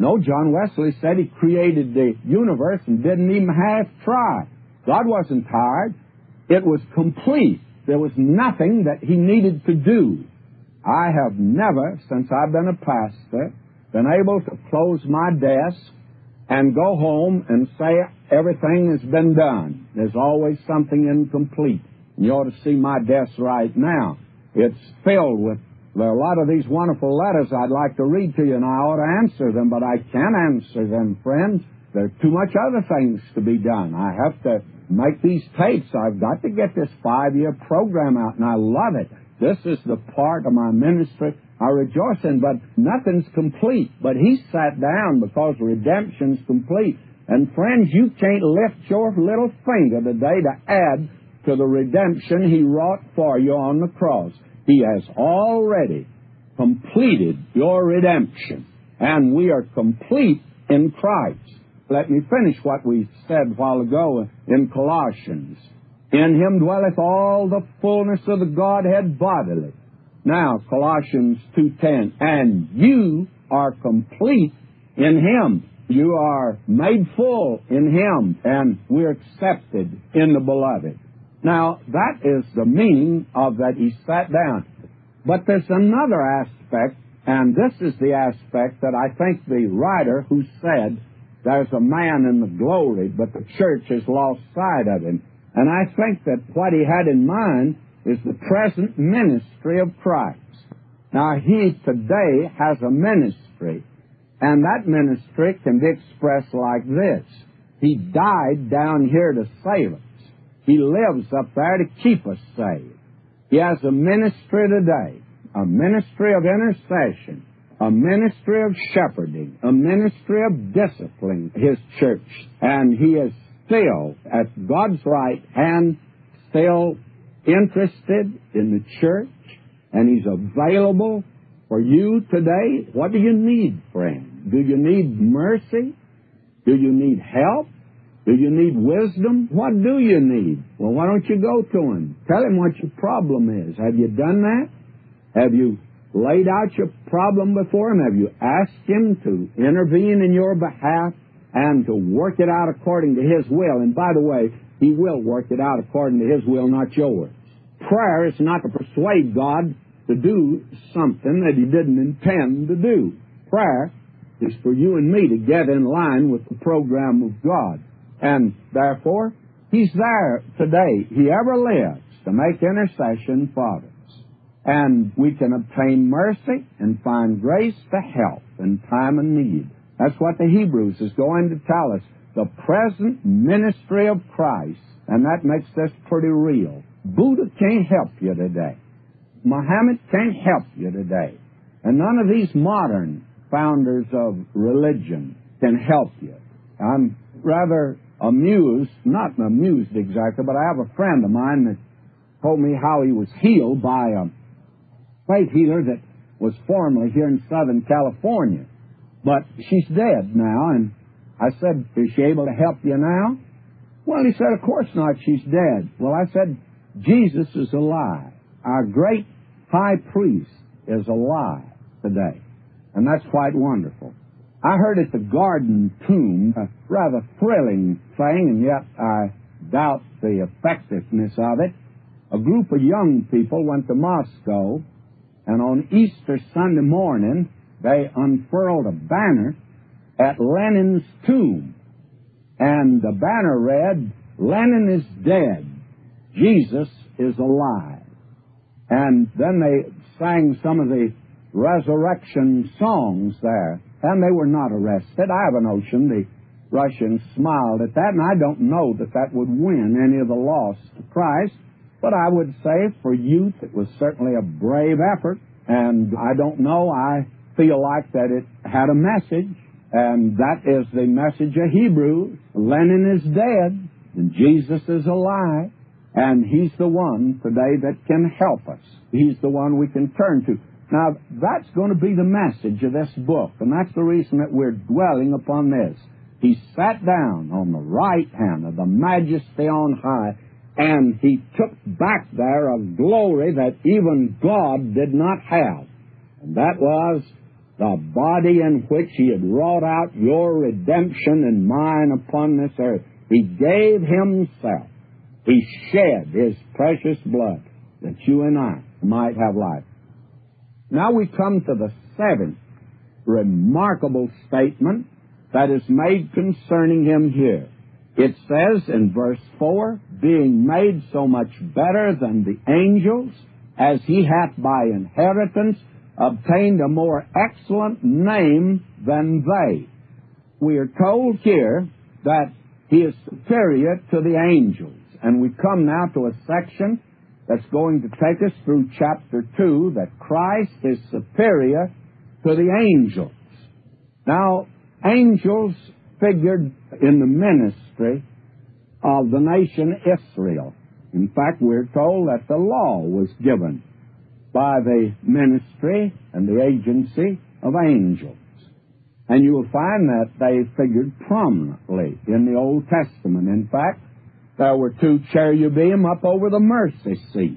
No, John Wesley said he created the universe and didn't even half try. God wasn't tired. It was complete. There was nothing that he needed to do. I have never, since I've been a pastor, been able to close my desk and go home and say everything has been done. There's always something incomplete. You ought to see my desk right now. It's filled with there are a lot of these wonderful letters I'd like to read to you, and I ought to answer them, but I can't answer them, friends. There are too much other things to be done. I have to make these tapes. I've got to get this five-year program out, and I love it. This is the part of my ministry I rejoice in, but nothing's complete. But he sat down because redemption's complete. And friends, you can't lift your little finger today to add to the redemption he wrought for you on the cross. He has already completed your redemption, and we are complete in Christ. Let me finish what we said a while ago in Colossians. In him dwelleth all the fullness of the Godhead bodily. Now, Colossians two ten, and you are complete in him. You are made full in him, and we're accepted in the beloved. Now, that is the meaning of that he sat down. But there's another aspect, and this is the aspect that I think the writer who said there's a man in the glory, but the church has lost sight of him. And I think that what he had in mind is the present ministry of Christ. Now, he today has a ministry, and that ministry can be expressed like this. He died down here to save us. He lives up there to keep us saved. He has a ministry today, a ministry of intercession, a ministry of shepherding, a ministry of disciplining his church. And he is still, at God's right hand, still interested in the church, and he's available for you today. What do you need, friend? Do you need mercy? Do you need help? Do you need wisdom? What do you need? Well, why don't you go to him? Tell him what your problem is. Have you done that? Have you laid out your problem before him? Have you asked him to intervene in your behalf and to work it out according to his will? And by the way, he will work it out according to his will, not yours. Prayer is not to persuade God to do something that he didn't intend to do. Prayer is for you and me to get in line with the program of God. And therefore, he's there today. He ever lives to make intercession for us. And we can obtain mercy and find grace to help in time of need. That's what the Hebrews is going to tell us. The present ministry of Christ. And that makes this pretty real. Buddha can't help you today. Muhammad can't help you today. And none of these modern founders of religion can help you. I'm rather amused, not amused exactly, but I have a friend of mine that told me how he was healed by a faith healer that was formerly here in Southern California. But she's dead now, and I said, is she able to help you now? Well, he said, of course not, she's dead. Well, I said, Jesus is alive. Our great high priest is alive today, and that's quite wonderful. I heard at the Garden Tomb, a rather thrilling thing, and yet I doubt the effectiveness of it. A group of young people went to Moscow, and on Easter Sunday morning, they unfurled a banner at Lenin's tomb. And the banner read, Lenin is dead, Jesus is alive. And then they sang some of the resurrection songs there. And they were not arrested. I have a notion the Russians smiled at that, and I don't know that that would win any of the lost to Christ. But I would say for youth it was certainly a brave effort, and I don't know, I feel like that it had a message, and that is the message of Hebrews. Lenin is dead, and Jesus is alive, and he's the one today that can help us. He's the one we can turn to. Now, that's going to be the message of this book, and that's the reason that we're dwelling upon this. He sat down on the right hand of the Majesty on high, and he took back there a glory that even God did not have. And that was the body in which He had wrought out your redemption and mine upon this earth. He gave Himself. He shed His precious blood that you and I might have life. Now we come to the seventh remarkable statement that is made concerning Him here. It says in verse four, being made so much better than the angels, as He hath by inheritance obtained a more excellent name than they. We are told here that He is superior to the angels. And we come now to a section that's going to take us through chapter two, that Christ is superior to the angels. Now, angels figured in the ministry of the nation Israel. In fact, we're told that the law was given by the ministry and the agency of angels. And you will find that they figured prominently in the Old Testament. In fact, there were two cherubim up over the mercy seat.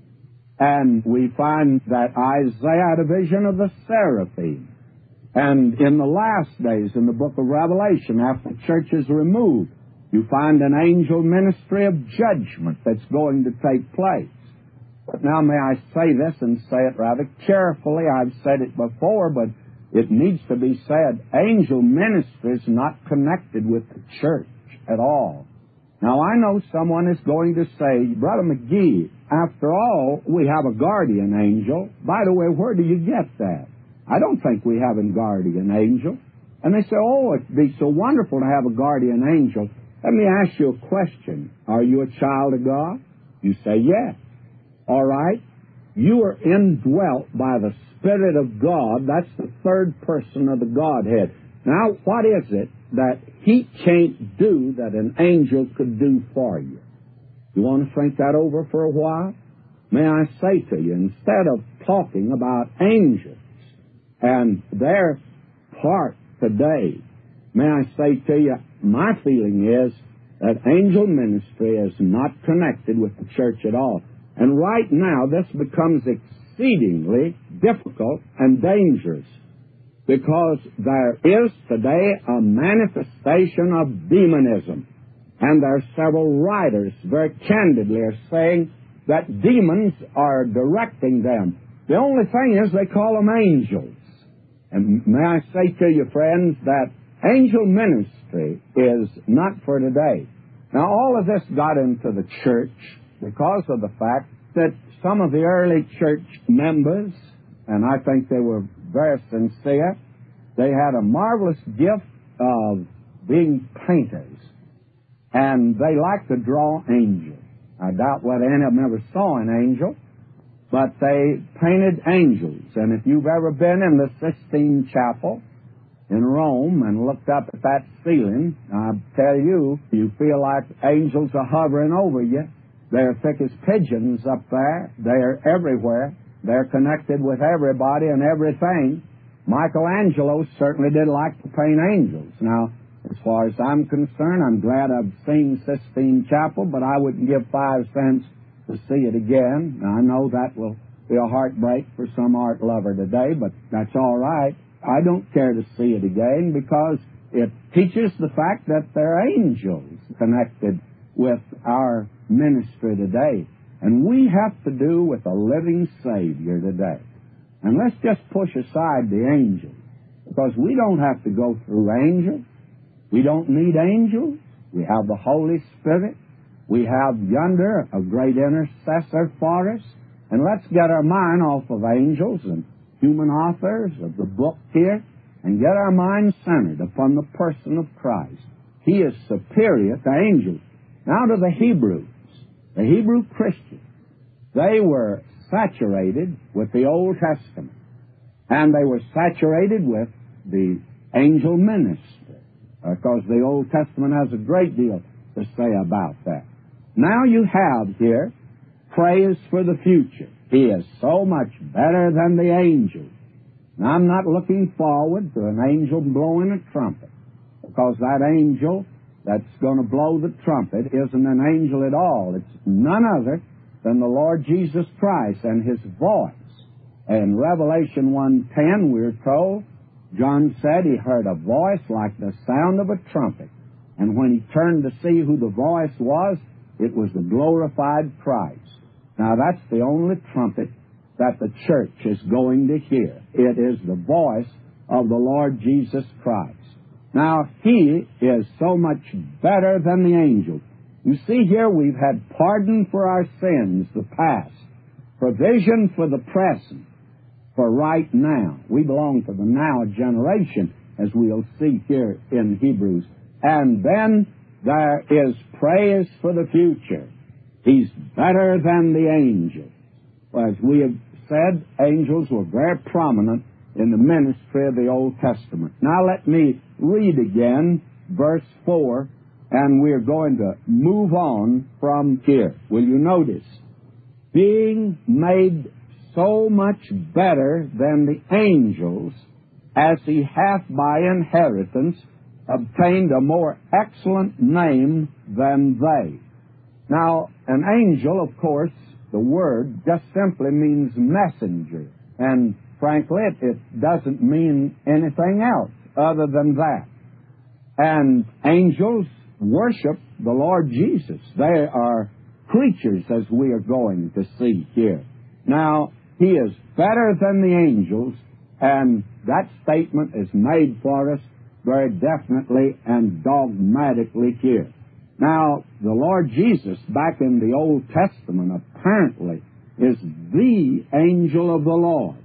And we find that Isaiah had a vision of the seraphim. And in the last days, in the book of Revelation, after the church is removed, you find an angel ministry of judgment that's going to take place. But now may I say this, and say it rather carefully. I've said it before, but it needs to be said. Angel ministry is not connected with the church at all. Now, I know someone is going to say, Brother McGee, after all, we have a guardian angel. By the way, where do you get that? I don't think we have a guardian angel. And they say, oh, it'd be so wonderful to have a guardian angel. Let me ask you a question. Are you a child of God? You say, yes. All right. You are indwelt by the Spirit of God. That's the third person of the Godhead. Now, what is it that He can't do that an angel could do for you? You want to think that over for a while? May I say to you, instead of talking about angels and their part today, may I say to you, my feeling is that angel ministry is not connected with the church at all. And right now, this becomes exceedingly difficult and dangerous, because there is today a manifestation of demonism. And there are several writers very candidly are saying that demons are directing them. The only thing is they call them angels. And may I say to you, friends, that angel ministry is not for today. Now, all of this got into the church because of the fact that some of the early church members, and I think they were very sincere, they had a marvelous gift of being painters. And they liked to draw angels. I doubt whether any of them ever saw an angel, but they painted angels. And if you've ever been in the Sistine Chapel in Rome and looked up at that ceiling, I tell you, you feel like angels are hovering over you. They're thick as pigeons up there. They're everywhere. They're connected with everybody and everything. Michelangelo certainly did like to paint angels. Now, as far as I'm concerned, I'm glad I've seen Sistine Chapel, but I wouldn't give five cents to see it again. Now, I know that will be a heartbreak for some art lover today, but that's all right. I don't care to see it again because it teaches the fact that there are angels connected with our ministry today. And we have to do with a living Savior today. And let's just push aside the angels, because we don't have to go through angels. We don't need angels. We have the Holy Spirit. We have yonder a great intercessor for us. And let's get our mind off of angels and human authors of the book here and get our mind centered upon the person of Christ. He is superior to angels. Now to the Hebrews, the Hebrew Christians. They were saturated with the Old Testament, and they were saturated with the angel ministry, because the Old Testament has a great deal to say about that. Now you have here praise for the future. He is so much better than the angels. Now, I'm not looking forward to an angel blowing a trumpet, because that angel that's going to blow the trumpet isn't an angel at all. It's none other than the Lord Jesus Christ and His voice. In Revelation one ten, we're told John said he heard a voice like the sound of a trumpet. And when he turned to see who the voice was, it was the glorified Christ. Now that's the only trumpet that the church is going to hear. It is the voice of the Lord Jesus Christ. Now He is so much better than the angels. You see here we've had pardon for our sins, the past, provision for the present, for right now. We belong to the now generation, as we'll see here in Hebrews. And then there is praise for the future. He's better than the angels. As we have said, angels were very prominent in the ministry of the Old Testament. Now let me read again verse four, and we're going to move on from here. Will you notice? Being made so much better than the angels, as he hath by inheritance obtained a more excellent name than they. Now, an angel, of course, the word just simply means messenger. And frankly, it, it doesn't mean anything else other than that. And angels worship the Lord Jesus. They are creatures, as we are going to see here. Now, He is better than the angels, and that statement is made for us very definitely and dogmatically here. Now, the Lord Jesus, back in the Old Testament, apparently is the angel of the Lord.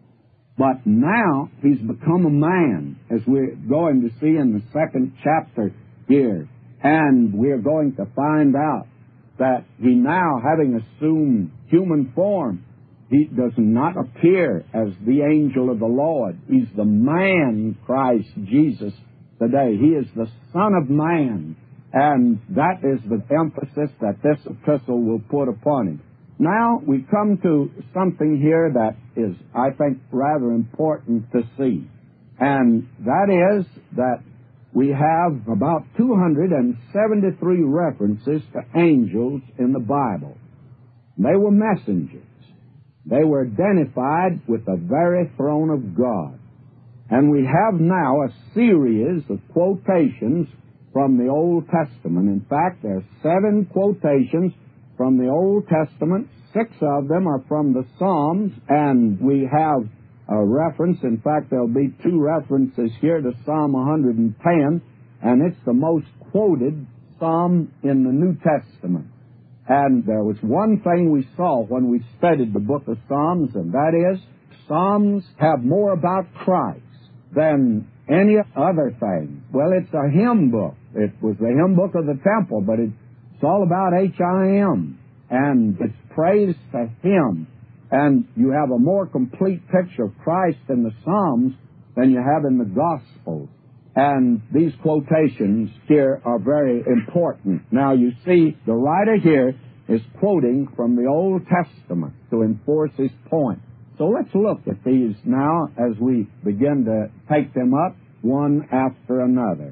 But now He's become a man, as we're going to see in the second chapter here. And we're going to find out that He now, having assumed human form, He does not appear as the angel of the Lord. He's the man Christ Jesus today. He is the Son of Man. And that is the emphasis that this epistle will put upon Him. Now we come to something here that is, I think, rather important to see. And that is that we have about two hundred seventy-three references to angels in the Bible. They were messengers. They were identified with the very throne of God. And we have now a series of quotations from the Old Testament. In fact, there are seven quotations from the Old Testament. Six of them are from the Psalms, and we have a reference. In fact, there'll be two references here to Psalm one hundred ten, and it's the most quoted psalm in the New Testament. And there was one thing we saw when we studied the book of Psalms, and that is, Psalms have more about Christ than any other thing. Well, it's a hymn book. It was the hymn book of the temple, but it's all about H I M, and it's praise to Him. And you have a more complete picture of Christ in the Psalms than you have in the Gospels. And these quotations here are very important. Now, you see, the writer here is quoting from the Old Testament to enforce his point. So let's look at these now as we begin to take them up one after another.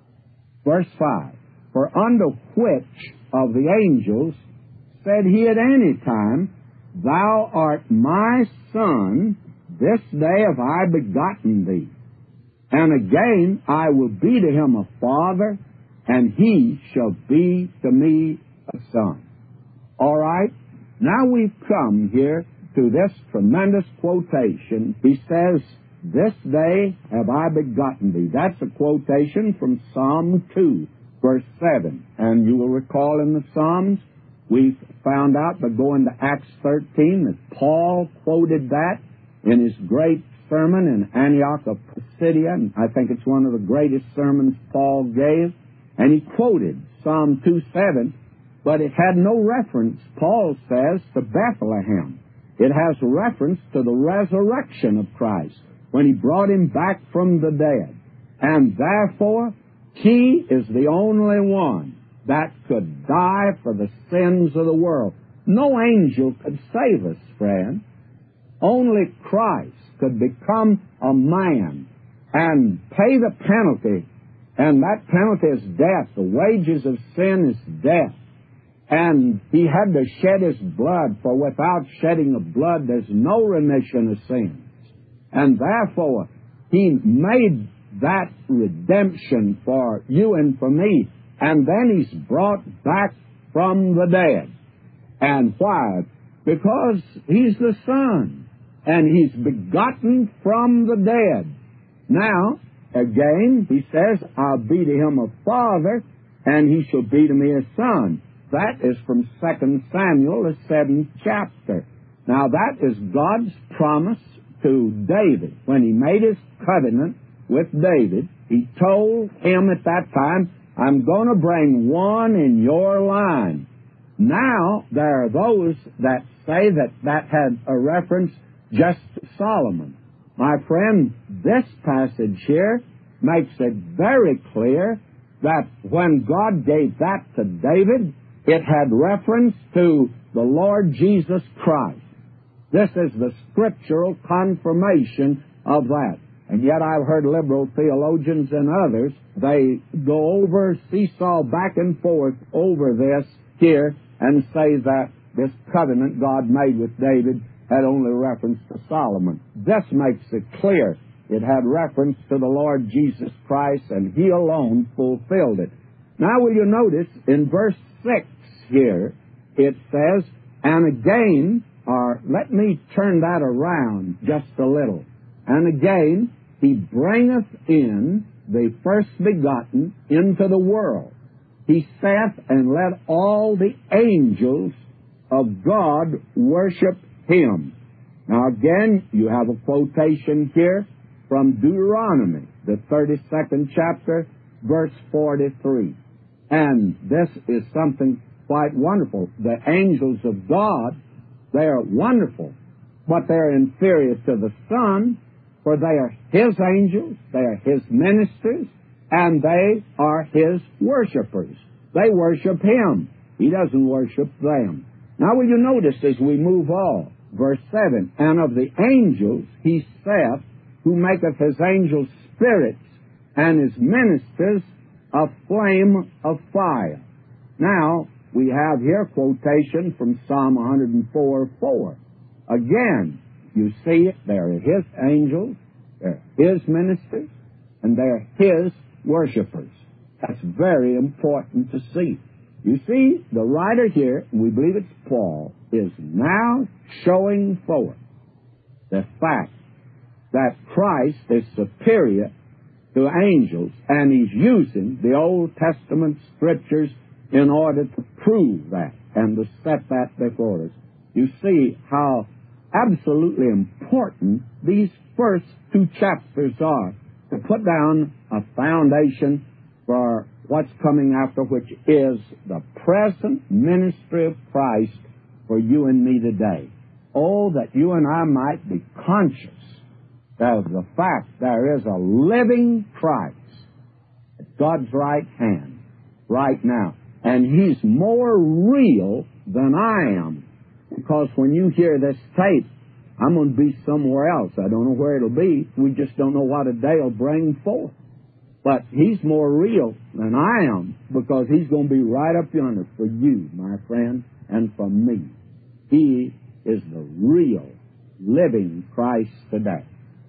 Verse five, for unto which of the angels said He at any time, Thou art my Son, this day have I begotten thee. And again, I will be to him a father, and he shall be to me a son. All right? Now we've come here to this tremendous quotation. He says, this day have I begotten thee. That's a quotation from Psalm two, verse seven. And you will recall in the Psalms, we found out by going to Acts thirteen that Paul quoted that in his great sermon in Antioch of Pisidia, and I think it's one of the greatest sermons Paul gave, and he quoted Psalm two seven, but it had no reference, Paul says, to Bethlehem. It has reference to the resurrection of Christ, when He brought Him back from the dead. And therefore, He is the only one that could die for the sins of the world. No angel could save us, friend. Only Christ could become a man and pay the penalty, and that penalty is death. The wages of sin is death. And He had to shed His blood, for without shedding of blood, there's no remission of sins. And therefore, He made that redemption for you and for me, and then He's brought back from the dead. And why? Because He's the Son, and He's begotten from the dead. Now, again, He says, I'll be to Him a father, and He shall be to me a son. That is from Second Samuel, the seventh chapter. Now, that is God's promise to David. When He made His covenant with David, He told him at that time, I'm going to bring one in your line. Now, there are those that say that that had a reference just to Solomon. My friend, this passage here makes it very clear that when God gave that to David, it had reference to the Lord Jesus Christ. This is the scriptural confirmation of that. And yet I've heard liberal theologians and others, they go over, seesaw back and forth over this here and say that this covenant God made with David had only reference to Solomon. This makes it clear. It had reference to the Lord Jesus Christ, and He alone fulfilled it. Now will you notice in verse six here, it says, and again, or let me turn that around just a little. And again, He bringeth in the first begotten into the world. He saith, and let all the angels of God worship Him. Now again, you have a quotation here from Deuteronomy, the thirty-second chapter, verse forty-three. And this is something quite wonderful. The angels of God, they are wonderful, but they're inferior to the Son, for they are His angels, they are His ministers, and they are His worshipers. They worship Him. He doesn't worship them. Now will you notice as we move on, verse seven, and of the angels He saith, who maketh His angels spirits, and His ministers a flame of fire. Now, we have here quotation from Psalm one oh four four. Again, you see it, they're His angels, they're His ministers, and they're His worshipers. That's very important to see. You see, the writer here, we believe it's Paul, is now showing forth the fact that Christ is superior to angels, and He's using the Old Testament scriptures in order to prove that and to set that before us. You see how absolutely important these first two chapters are to put down a foundation for what's coming after, which is the present ministry of Christ for you and me today. Oh, that you and I might be conscious of the fact there is a living Christ at God's right hand right now. And He's more real than I am. Because when you hear this tape, I'm going to be somewhere else. I don't know where it'll be. We just don't know what a day will bring forth. But He's more real than I am, because He's going to be right up yonder for you, my friend, and for me. He is the real, living Christ today.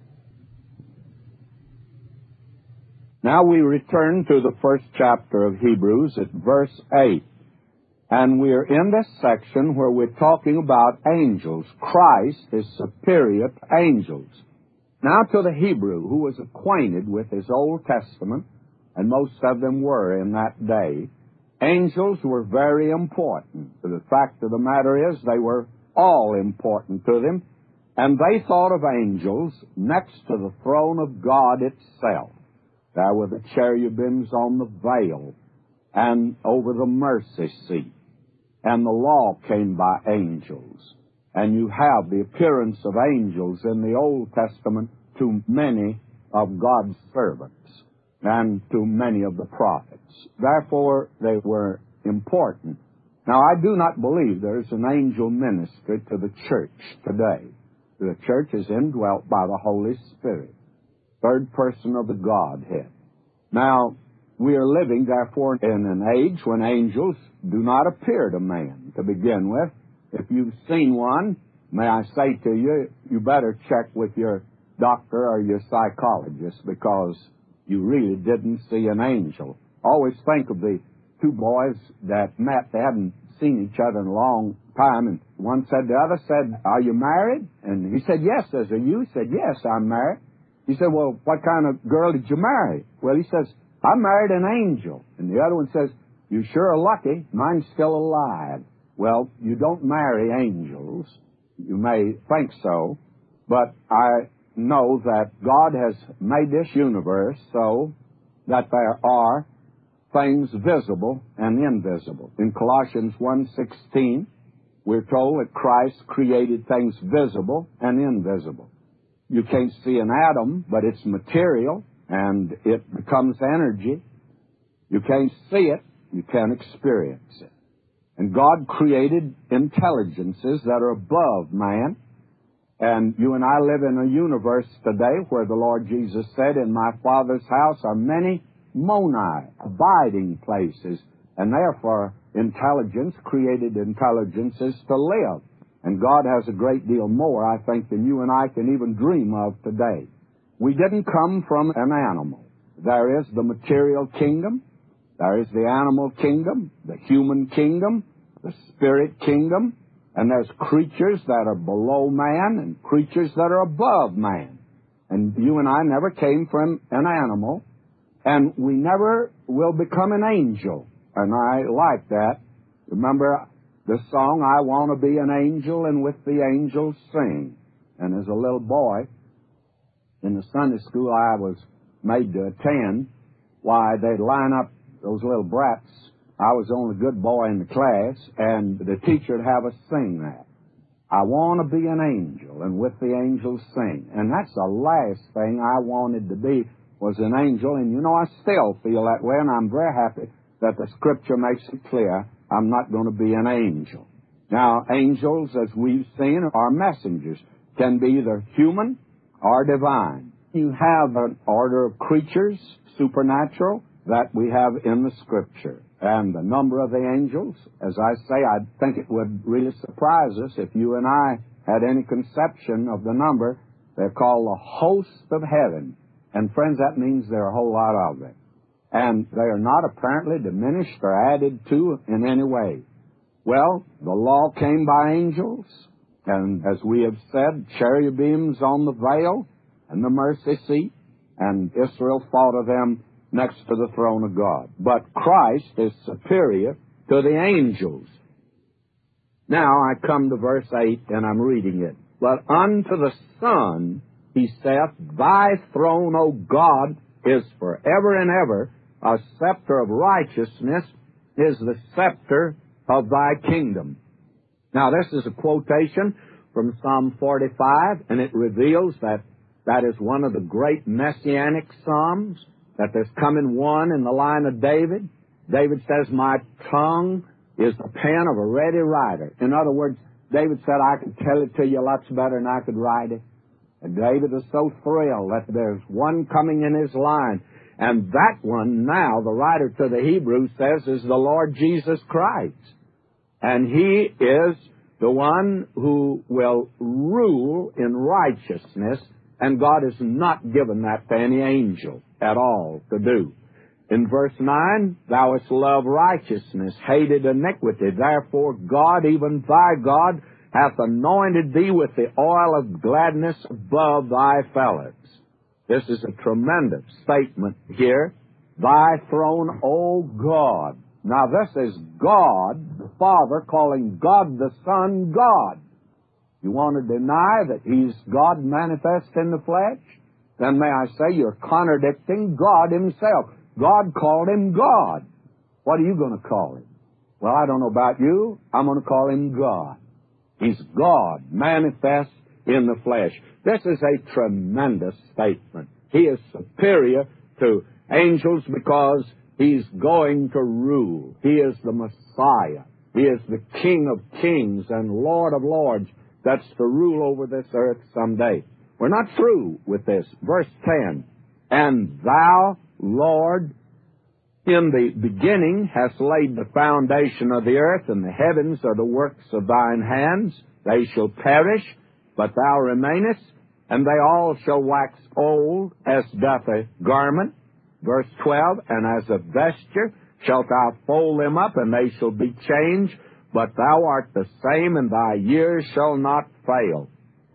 Now we return to the first chapter of Hebrews at verse eight. And we're in this section where we're talking about angels. Christ is superior to angels. Now to the Hebrew who was acquainted with his Old Testament, and most of them were in that day, angels were very important. The fact of the matter is they were all important to them, and they thought of angels next to the throne of God itself. There were the cherubims on the veil and over the mercy seat. And the law came by angels. And you have the appearance of angels in the Old Testament to many of God's servants and to many of the prophets. Therefore, they were important. Now, I do not believe there is an angel ministry to the church today. The church is indwelt by the Holy Spirit, third person of the Godhead. Now, we are living, therefore, in an age when angels do not appear to man to begin with. If you've seen one, may I say to you, you better check with your doctor or your psychologist because you really didn't see an angel. Always think of the two boys that met. They hadn't seen each other in a long time, and one said, the other said, are you married? And he said, yes. Says, are you? He said, yes, I'm married. He said, well, what kind of girl did you marry? Well, he says, I married an angel. And the other one says, you sure are lucky. Mine's still alive. Well, you don't marry angels. You may think so, but I know that God has made this universe so that there are things visible and invisible. In Colossians one sixteen, we're told that Christ created things visible and invisible. You can't see an atom, but it's material, and it becomes energy. You can't see it, you can't experience it. And God created intelligences that are above man. And you and I live in a universe today where the Lord Jesus said, in my Father's house are many moni, abiding places. And therefore, intelligence created intelligences to live. And God has a great deal more, I think, than you and I can even dream of today. We didn't come from an animal. There is the material kingdom. There is the animal kingdom, the human kingdom, the spirit kingdom, and there's creatures that are below man and creatures that are above man. And you and I never came from an animal, and we never will become an angel. And I like that. Remember the song, I Want to Be an Angel and With the Angels Sing. And as a little boy, in the Sunday school I was made to attend, why, they'd line up those little brats. I was the only good boy in the class, and the teacher would have us sing that. I want to be an angel, and with the angels sing. And that's the last thing I wanted to be, was an angel. And you know, I still feel that way, and I'm very happy that the Scripture makes it clear I'm not going to be an angel. Now, angels, as we've seen, are messengers. Can be either human or divine. You have an order of creatures, supernatural, that we have in the Scripture. And the number of the angels, as I say, I think it would really surprise us if you and I had any conception of the number. They're called the host of heaven. And friends, that means there are a whole lot of them. And they are not apparently diminished or added to in any way. Well, the law came by angels, and as we have said, cherubims on the veil and the mercy seat, and Israel thought of them next to the throne of God. But Christ is superior to the angels. Now I come to verse eight, and I'm reading it. But unto the Son he saith, Thy throne, O God, is forever and ever. A scepter of righteousness is the scepter of thy kingdom. Now this is a quotation from Psalm forty-five, and it reveals that that is one of the great messianic psalms, that there's coming one in the line of David. David says, my tongue is the pen of a ready writer. In other words, David said, I could tell it to you lots better than I could write it. And David was so thrilled that there's one coming in his line. And that one now, the writer to the Hebrews says, is the Lord Jesus Christ. And he is the one who will rule in righteousness, and God has not given that to any angel at all to do. In verse nine, thou hast loved righteousness, hated iniquity. Therefore God, even thy God, hath anointed thee with the oil of gladness above thy fellows. This is a tremendous statement here. Thy throne, O God. Now this is God, the Father, calling God the Son, God. You want to deny that He's God manifest in the flesh? Then may I say you're contradicting God Himself. God called Him God. What are you going to call Him? Well, I don't know about you. I'm going to call Him God. He's God manifest in the flesh. This is a tremendous statement. He is superior to angels because He's going to rule. He is the Messiah. He is the King of kings and Lord of lords that's to rule over this earth someday. We're not through with this. Verse ten, and thou, Lord, in the beginning hast laid the foundation of the earth, and the heavens are the works of thine hands. They shall perish, but thou remainest, and they all shall wax old as doth a garment. Verse twelve, and as a vesture shalt thou fold them up, and they shall be changed, but thou art the same, and thy years shall not fail.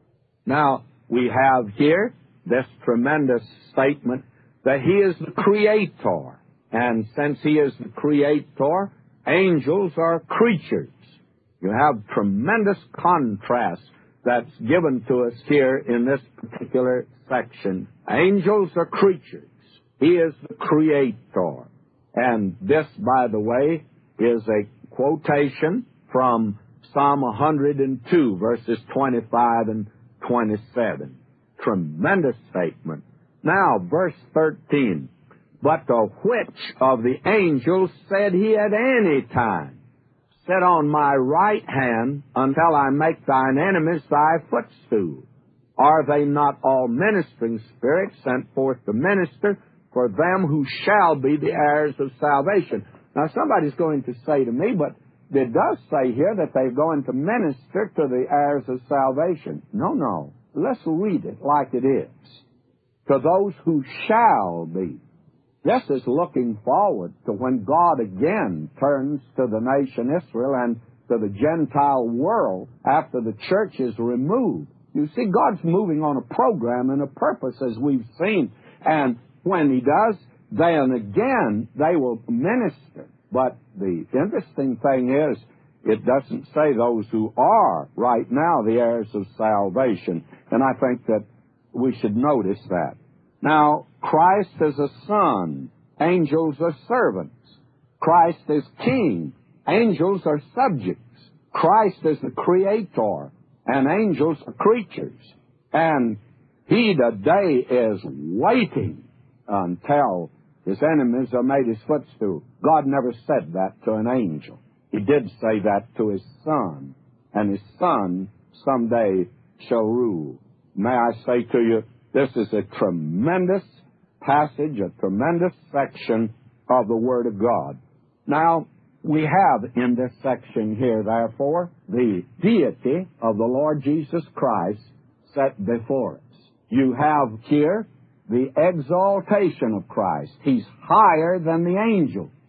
Now, we have here this tremendous statement that he is the Creator. And since he is the Creator, angels are creatures. You have tremendous contrast that's given to us here in this particular section. Angels are creatures. He is the Creator. And this, by the way, is a quotation from Psalm one hundred two, verses twenty-five and twenty-seven. Tremendous statement. Now, verse thirteen. But the which of the angels said he at any time, sit on my right hand until I make thine enemies thy footstool? Are they not all ministering spirits sent forth to minister for them who shall be the heirs of salvation? Now, somebody's going to say to me, but it does say here that they're going to minister to the heirs of salvation. No, no. Let's read it like it is. To those who shall be. This is looking forward to when God again turns to the nation Israel and to the Gentile world after the church is removed. You see, God's moving on a program and a purpose, as we've seen. And when he does, then again they will minister. But the interesting thing is, it doesn't say those who are right now the heirs of salvation. And I think that we should notice that. Now, Christ is a son. Angels are servants. Christ is king. Angels are subjects. Christ is the Creator, and angels are creatures. And he today is waiting until his enemies are made his footstool. God never said that to an angel. He did say that to his son, and his son someday shall rule. May I say to you, this is a tremendous passage, a tremendous section of the Word of God. Now, we have in this section here, therefore, the deity of the Lord Jesus Christ set before us. You have here the exaltation of Christ. He's higher than the angels.